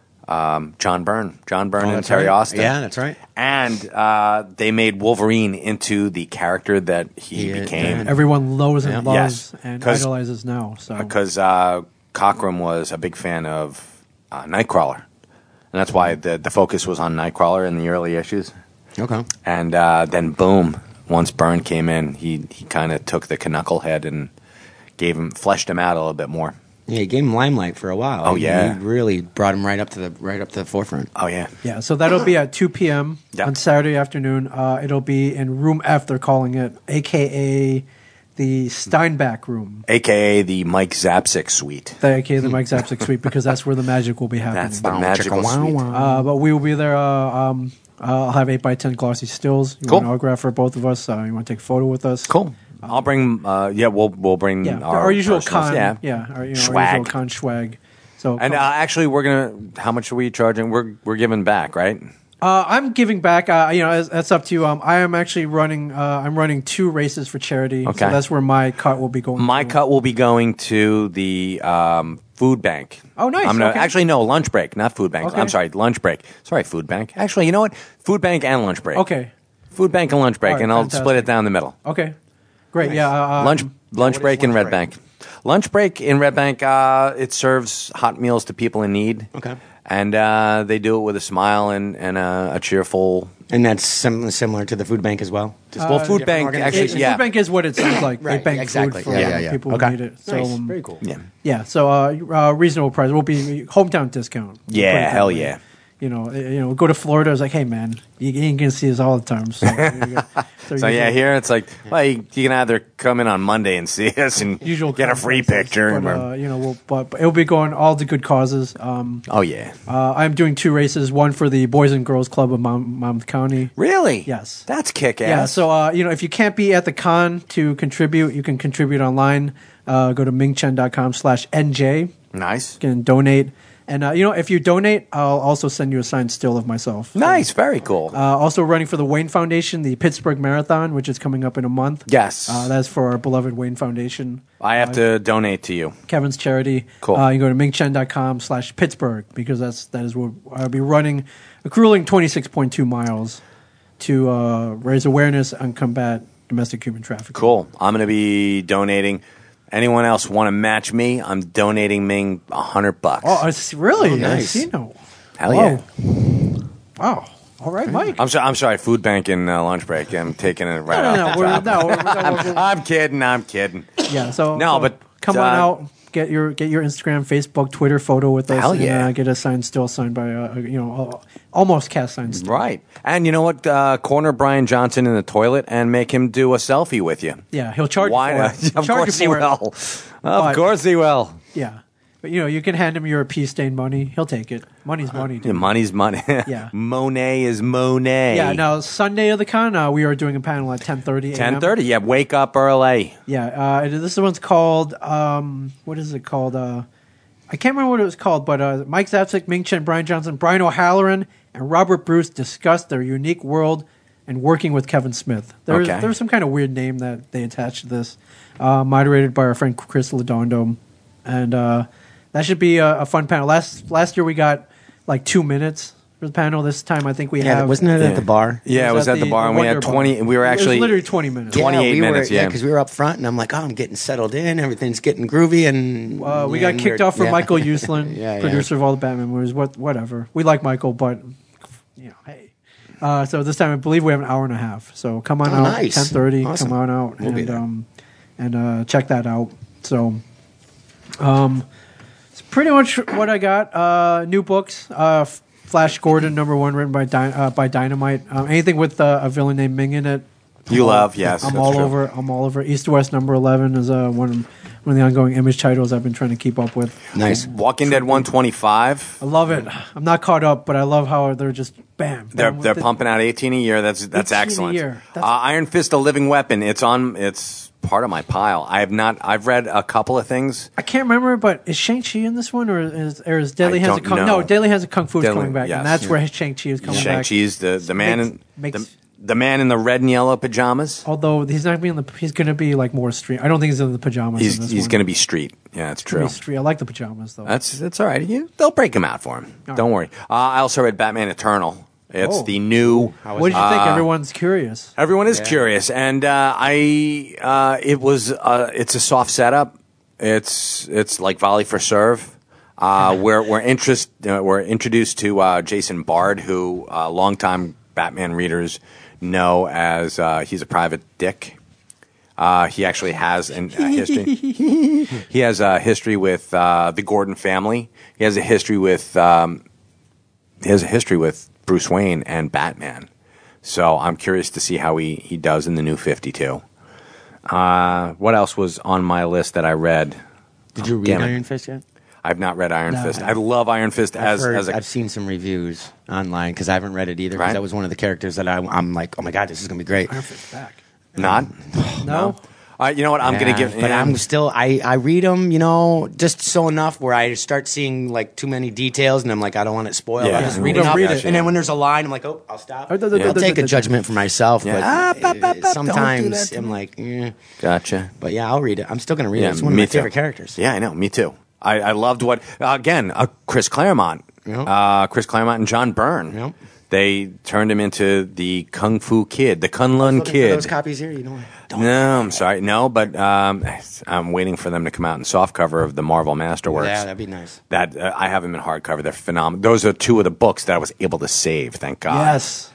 um, John Byrne, John Byrne Oh, and that's Terry right. Austin. Yeah, that's right. And uh, they made Wolverine into the character that he He- became. yeah. Everyone knows and Yeah. loves Yes. and 'Cause- idolizes now. So because uh, Cockrum was a big fan of uh, Nightcrawler, and that's why the the focus was on Nightcrawler in the early issues. Okay. And uh, then, boom! Once Byrne came in, he he kind of took the Knucklehead and gave him fleshed him out a little bit more. Yeah, he gave him limelight for a while. Oh, He- yeah. he really brought him right up to the right up to the forefront. Oh yeah, yeah, so that'll be at two p.m. Yeah. on Saturday afternoon. Uh, it'll be in Room F, they're calling it, a k a the Steinbach Room. A K A the Mike Zapsik suite. The, a k a the Mike Zapsik Suite, because that's where the magic will be happening. That's the magical Chicka, wow, suite. wow. Uh, but we will be there. Uh, um, uh, I'll have eight by ten glossy stills. You Cool. want an autograph for both of us? Uh, you want to take a photo with us? Cool. I'll bring. Uh, yeah, we'll we'll bring Yeah, our, our, usual personals. con. Yeah, Yeah, our, you know, our Swag. usual con swag. So And uh, come- actually, we're gonna. How much are we charging? We're we're giving back, right? Uh, I'm giving back. Uh, you know, that's, that's up to you. Um, I am actually running. Uh, I'm running two races for charity. Okay. So that's where my cut will be going. My to. cut will be going to the um, food bank. Oh, nice. I'm gonna, Okay. Actually, no, lunch break, not food bank. Okay. I'm sorry, lunch break. Sorry, food bank. Actually, you know what? Food bank and lunch break. Okay. Food bank and lunch break, All right, and I'll fantastic. split it down the middle. Okay. Great. Yeah. Uh, lunch um, lunch what break is in lunch Red break? Bank. Lunch break in Red Bank. Uh, it serves hot meals to people in need. Okay. And uh, they do it with a smile and, and a, a cheerful. And that's sim- similar to the food bank as well. Well, food different bank organizations. actually, it- yeah, Food bank is what it sounds like. Right, They bank exactly. food for Yeah, uh, yeah, yeah. people Okay. who need it. So, Nice. um, Very cool. yeah, Yeah. So uh, uh, reasonable price. Will be hometown discount. Put it yeah, that hell way. yeah. You know, eh, you know, go to Florida. It's like, hey man, you, you ain't gonna see us all the time. So, so So yeah, here it's like, well, you, you can either come in on Monday and see us and usual get a free conferences, picture. But, uh, you know, we'll, but, but it'll be going all to good causes. Um, oh yeah, uh, I'm doing two races. One for the Boys and Girls Club of Mom- Monmouth County. really? Yes. that's kick ass. Yeah, so uh, you know, if you can't be at the con to contribute, you can contribute online. Uh, go to mingchen.com slash NJ. nice. You can donate. And, uh, you know, if you donate, I'll also send you a signed still of myself. Nice, very cool. Uh, also running for the Wayne Foundation, the Pittsburgh Marathon, which is coming up in a month. Yes. Uh, that's for our beloved Wayne Foundation. I have to donate to you. Kevin's charity. Cool. Uh, you go to mingchen.com slash Pittsburgh because that's, that is what I'll be running a grueling twenty-six point two miles to uh, raise awareness and combat domestic human trafficking. Cool. I'm going to be donating. Anyone else want to match me? I'm donating Ming a hundred bucks. Oh, it's really? Oh, nice. I see no. Hell Whoa. yeah. Wow. All right, Mike. I'm sorry. I'm sorry. Food bank and uh, lunch break. I'm taking it right No, no, off. no, we're, no, we're, no, we're, I'm kidding. I'm kidding. yeah. So No, so but, come uh, on out. Get your get your Instagram, Facebook, Twitter photo with us. Hell and, yeah. uh, get a sign still signed by uh, you know al- almost cast sign still. Right. And you know what? Uh, corner Brian Johnson in the toilet and make him do a selfie with you. Yeah, he'll charge Why you not? for it. He'll Of charge course you he for it. will. But- Of course he will. Yeah, but you know you can hand him your pea stained money. He'll take it. Money's money. Yeah, Dude. money's money. Yeah. Monet is Monet. Yeah. Now Sunday of the con, uh, we are doing a panel at ten thirty. ten thirty. Yeah, wake up early. Yeah, uh, it- this one's called, um, what is it called? Uh, I can't remember what it was called, but uh, Mike Zapsik, Ming Chen, Brian Johnson, Brian O'Halloran, and Robert Bruce discussed their unique world and working with Kevin Smith. There's Okay. there's some kind of weird name that they attached to this, uh, moderated by our friend Chris Lodondo. And uh, that should be a, a fun panel. Last last year we got like two minutes for the panel. This time I think we Yeah, have... wasn't it Yeah. at the bar? Yeah, it was at the bar, and we had Wonder Bar. twenty. We were It was actually literally twenty minutes. Yeah. twenty-eight we minutes, Were, yeah. because we were up front, and I'm like, oh, I'm getting settled in. Everything's getting groovy, and Uh, we yeah, got and kicked we're- off for yeah. Michael Uslan, Yeah, yeah. producer of all the Batman movies. What, whatever. We like Michael, but you know, hey. Uh, so this time, I believe we have an hour and a half. So come on Oh, out, nice. ten thirty. Awesome. Come on out We'll be and there. um, and uh, check that out. So, um, it's pretty much what I got. Uh, new books. Uh, F- Flash Gordon, number one, written by Dy- uh, by Dynamite. Um, anything with uh, a villain named Ming in it. You I'm love, all, yes, I'm that's all true. over. I'm all over. East to West number eleven is uh, one one of the ongoing Image titles I've been trying to keep up with. Nice. Walking Dead one twenty-five. I love it. I'm not caught up, but I love how they're just bam. They're bam they're with it. pumping out eighteen a year. That's that's eighteen a excellent. year. Uh, That's- Iron Fist: A Living Weapon. It's on. It's part of my pile. I have not. I've read a couple of things. I can't remember, but is Shang-Chi in this one, or is or is Deadly I Hands of don't Kung? know. No, Deadly Hands of Kung Fu is Deadly- coming back, yes. and that's Yeah. where Shang-Chi is coming back. Shang-Chi's the the man Makes- in makes- the, the man in the red and yellow pajamas. Although he's not being the, he's going to be like more street. I don't think he's in the pajamas. He's in this he's one. going to be street. Yeah, that's Gonna true. be street. I like the pajamas though. That's that's all right. You, they'll break him out for him. All Don't right. worry. Uh, I also read Batman Eternal. It's Oh. the new. what did you think? uh, Everyone's curious. Everyone is curious, and uh, I uh, it was uh, it's a soft setup. It's it's like volley for serve. Uh, we're we're interest uh, we're introduced to uh, Jason Bard, who uh, longtime Batman readers know as uh, he's a private dick. Uh, he actually has an, a history. He has a history with uh, the Gordon family. He has a history with um, he has a history with Bruce Wayne and Batman. So I'm curious to see how he, he does in the new fifty-two. Uh, what else was on my list that I read? Did you read Damn it. Iron Fist yet? I've not read Iron No, Fist. I I love Iron Fist I've, as heard- as a I've seen some reviews online because I haven't read it either. Because Right. that was one of the characters that I, I'm like, oh my god, this is gonna be great. Iron Fist back. not. No. All right, you know what? I'm Yeah, gonna give. but yeah. I'm still I, I read them, you know, just so enough where I start seeing like too many details, and I'm like, I don't want it spoiled. Yeah. I'm just Yeah. reading Don't up, read it. and then when there's a line, I'm like, oh, I'll stop. Oh, I'll da- da- Yeah. da- take da- a judgment for myself, Yeah. but Ah, uh, ba- ba- ba- don't do that sometimes to I'm me. like, eh. Gotcha. But yeah, I'll read it. I'm still gonna read Yeah, it. It's one of me my too. favorite characters. Yeah, I know. Me too. I, I loved what uh, again. Uh, Chris Claremont, Yep. uh, Chris Claremont and John Byrne. Yep. They turned him into the Kung Fu Kid, the Kunlun Looking for Kid. those copies here, you know. Don't No, I'm sorry. No, but um, I'm waiting for them to come out in softcover of the Marvel Masterworks. Yeah, that'd be nice. That uh, I have them in hardcover. They're phenomenal. Those are two of the books that I was able to save. Thank God. Yes.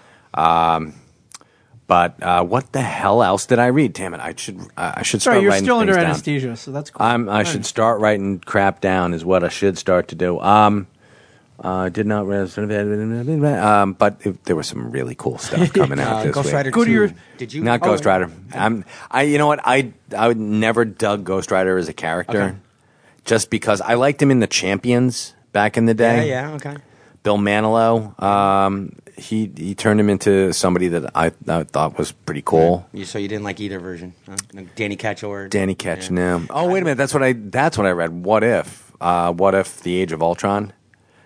But uh, what the hell else did I read? Damn it! I should uh, I should start Sorry, you're writing still under things down. anesthesia, so that's cool. I'm, I should start writing crap down. Is what I should start to do. Um, uh, did not read, um, but it, there was some really cool stuff coming out Uh, this Ghost week. Rider Go to two. your- Did you? Not Oh, Ghost Rider. I'm, I, you know what? I, I would never dug Ghost Rider as a character, Okay. just because I liked him in the Champions back in the Yeah, day. yeah, okay. Bill Manilow. Um, he he turned him into somebody that I, I thought was pretty cool. You, so you didn't like either version? Huh? No, Danny Ketch or Danny Ketch. Yeah. No. Oh wait a minute. That's what I. That's what I read. What if? Uh, what if the Age of Ultron?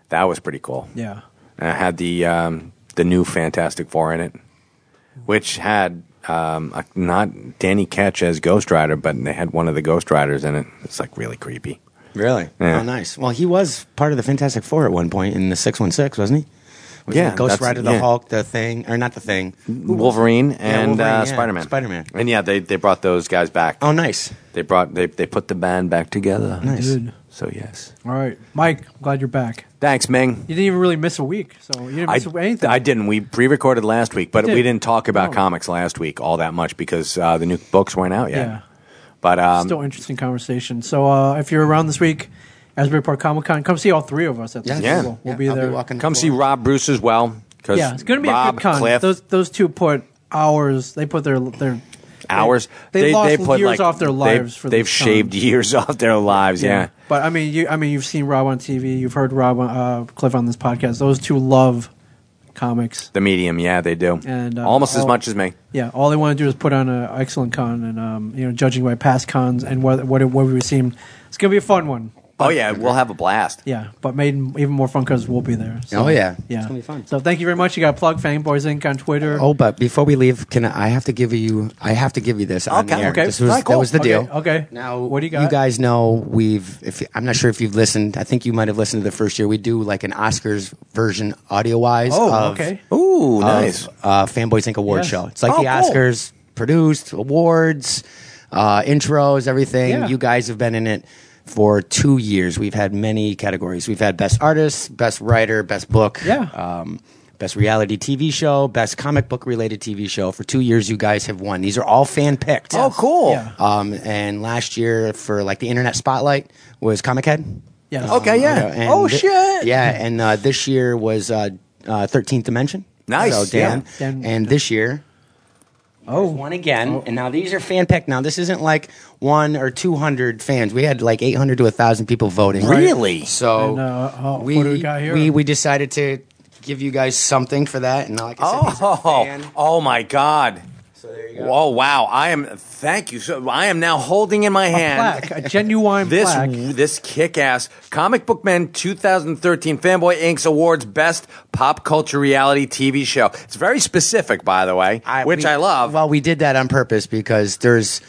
That was pretty cool. Yeah. And it had the um, the new Fantastic Four in it, which had um, a, not Danny Ketch as Ghost Rider, but they had one of the Ghost Riders in it. It's like really creepy. Really? Yeah. Oh, nice. Well, he was part of the Fantastic Four at one point in the six one six, wasn't he? Was Yeah, he Ghost that's- Rider, the yeah. Hulk, the Thing, or not the Thing? Wolverine and Wolverine, uh, yeah. Spider-Man. Spider-Man. And yeah, they, they brought those guys back. Oh, nice. They brought they they put the band back together. Nice. Dude. So yes. All right, Mike. I'm glad you're back. Thanks, Ming. You didn't even really miss a week, so you didn't I, miss anything. I didn't. We pre-recorded last week, but You did. we didn't talk about Oh. comics last week all that much because uh, the new books weren't out yet. Yeah. But um, Still interesting conversation. So uh, if you're around this week, Asbury Park Comic Con, come see all three of us at the Yes. Yeah. table. We'll Yeah, be I'll there. walking the come see floor. Rob Bruce as well. 'cause Yeah, it's going to be Rob, a good con. Cliff, Those those two put hours. They put their their hours. They, lost put years like off their lives They've, for they've this shaved con. years off their lives. Yeah. But I mean, you I mean, you've seen Rob on T V. You've heard Rob uh, Cliff on this podcast. Those two love comics. The medium. Yeah, they do. And, uh, almost as all- much as me. Yeah, all they want to do is put on an excellent con, and um, you know, judging by past cons and what what, what we've seen, it's going to be a fun one. Oh yeah, we'll have a blast. Yeah, but made even more fun because we'll be there. So, Oh, yeah. yeah, It's gonna be fun. So thank you very much. You got to plug Fanboys Incorporated on Twitter. Oh, but before we leave, can I, I have to give you? I have to give you this on Okay, the air. okay. This was, All right, cool. That was the Okay, deal. okay. Now, What do you got? You guys know we've. If I'm not sure if you've listened. I think you might have listened to the first year. We do like an Oscars version, audio wise. Oh, of, okay. Ooh, of, nice. Uh, Fanboys Incorporated award Yes. show. It's like Oh, the cool. Oscars produced awards, uh, intros, everything. Yeah. You guys have been in it for two years. We've had many categories. We've had best artist, best writer, best book. Yeah. Um, Best reality T V show, best comic book related T V show. For two years, you guys have won. These are all fan picked. Oh, cool. Yeah. Um, and last year for like the Internet Spotlight was Comic Head. Yes. Okay, yeah. And oh thi- shit. Yeah, and uh, this year was uh, uh, thirteenth Dimension. Nice, So Dan, yeah. Dan- and this year Oh, one again. And now these are fan picked. Now this isn't like one or two hundred fans. We had like eight hundred to a thousand people voting. Really? So And, uh, oh, we what do we got here? we we decided to give you guys something for that. And like I said, he's a Oh, fan. oh my God. So there you go. Oh wow! I am. Thank you. So I am now holding in my hand plaque, a genuine this plaque. this kick-ass Comic Book Men twenty thirteen Fanboy Incorporated's Awards Best Pop Culture Reality T V Show. It's very specific, by the way, which we- I love. Well, we did that on purpose because there's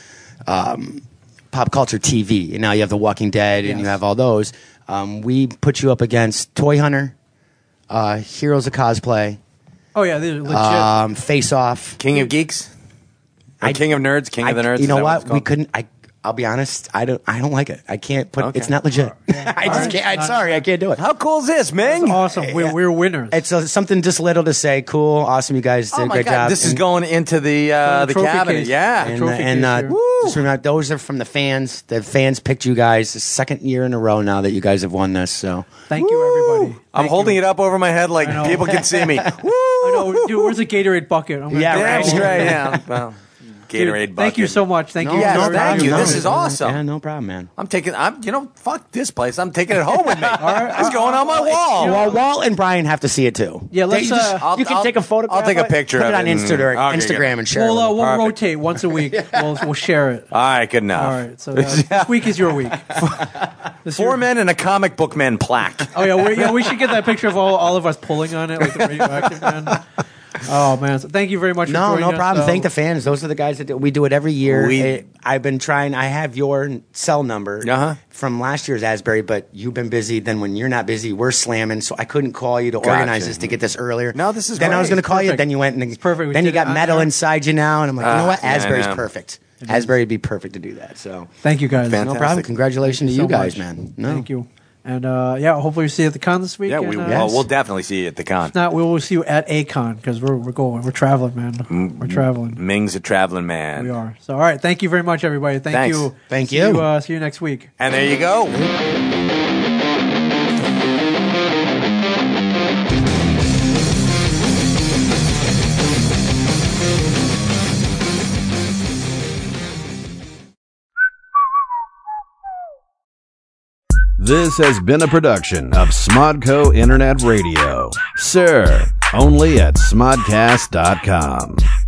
um, pop culture T V. And now you have The Walking Dead and you Yes. have all those. Um, we put you up against Toy Hunter, uh, Heroes of Cosplay, Oh yeah, they're legit. um, Face Off. King of Geeks, Or I- King of Nerds, King I- of the Nerds. You is know that what? it's We called? couldn't. I. I'll be honest. I don't. I don't like it. I can't put. Okay. It's not legit. I just can't. I'm sorry. I can't do it. How cool is this, Ming? That's awesome. We're, we're winners. It's uh, something just little to say. Cool. Awesome. You guys did Oh a my great God! job. This is And- going into the uh, The the trophy cabinet. case. Yeah. The And, trophy and case uh, here. just remember, those are from the fans. The fans picked you guys. The second year in a row now that you guys have won this. So Thank you, everybody. I'm Thank holding you. it up over my head like I know. people can see me. Woo! I know, dude. Where's the Gatorade bucket? I'm gonna Yeah, take right. it Damn home. straight. Yeah. Well, Dude, Gatorade bucket. Thank you so much. Thank you. Yes, for thank having you. me. This is awesome. Yeah, no problem, man. I'm taking. I'm. You know, fuck this place. I'm taking it home with me. It's going on my wall. Well, Walt and Brian have to see it too. Yeah, let's, They just- uh, I'll- you can I'll- take a photo. I'll take a picture Put of it on it and- Instagram, Okay, Instagram good. and share. We'll, it uh, with we'll Perfect. rotate once a week. We'll, we'll share it. All right, good enough. All right. So uh, this week is your week. This Four your- men and a comic book man plaque. Oh yeah, we, yeah. We should get that picture of all, all of us pulling on it, like the radioactive man. Oh man! So thank you very much. for No, joining no us. problem. Uh, Thank the fans. Those are the guys that do, we do it every year. We- It- I've been trying. I have your cell number Uh-huh. from last year's Asbury, but you've been busy. Then when you're not busy, we're slamming. So I couldn't call you to Gotcha. organize this to get this earlier. No, this is Then I was great. going to call you. Perfect. Then you went and It's perfect. We then you did it got on metal air. inside you now, and I'm like, you Ah, know what? yeah, I Asbury's know. perfect. Asbury would be perfect to do that. So Thank you guys. Fantastic. no problem. Congratulations Thank to you you so guys, much. man. No. Thank you. And uh, yeah, hopefully we see you at the con this week. Yeah, and, we. uh, Well, Yes. we'll definitely see you at the con. If not, we will see you at a con because we're we're going. We're traveling, man. We're traveling. Ming's a traveling man. We are. So all right. Thank you very much, everybody. Thank Thanks. you. Thank See you. uh, see you next week. And there you go. This has been a production of Smodco Internet Radio. Sir, only at smodcast dot com.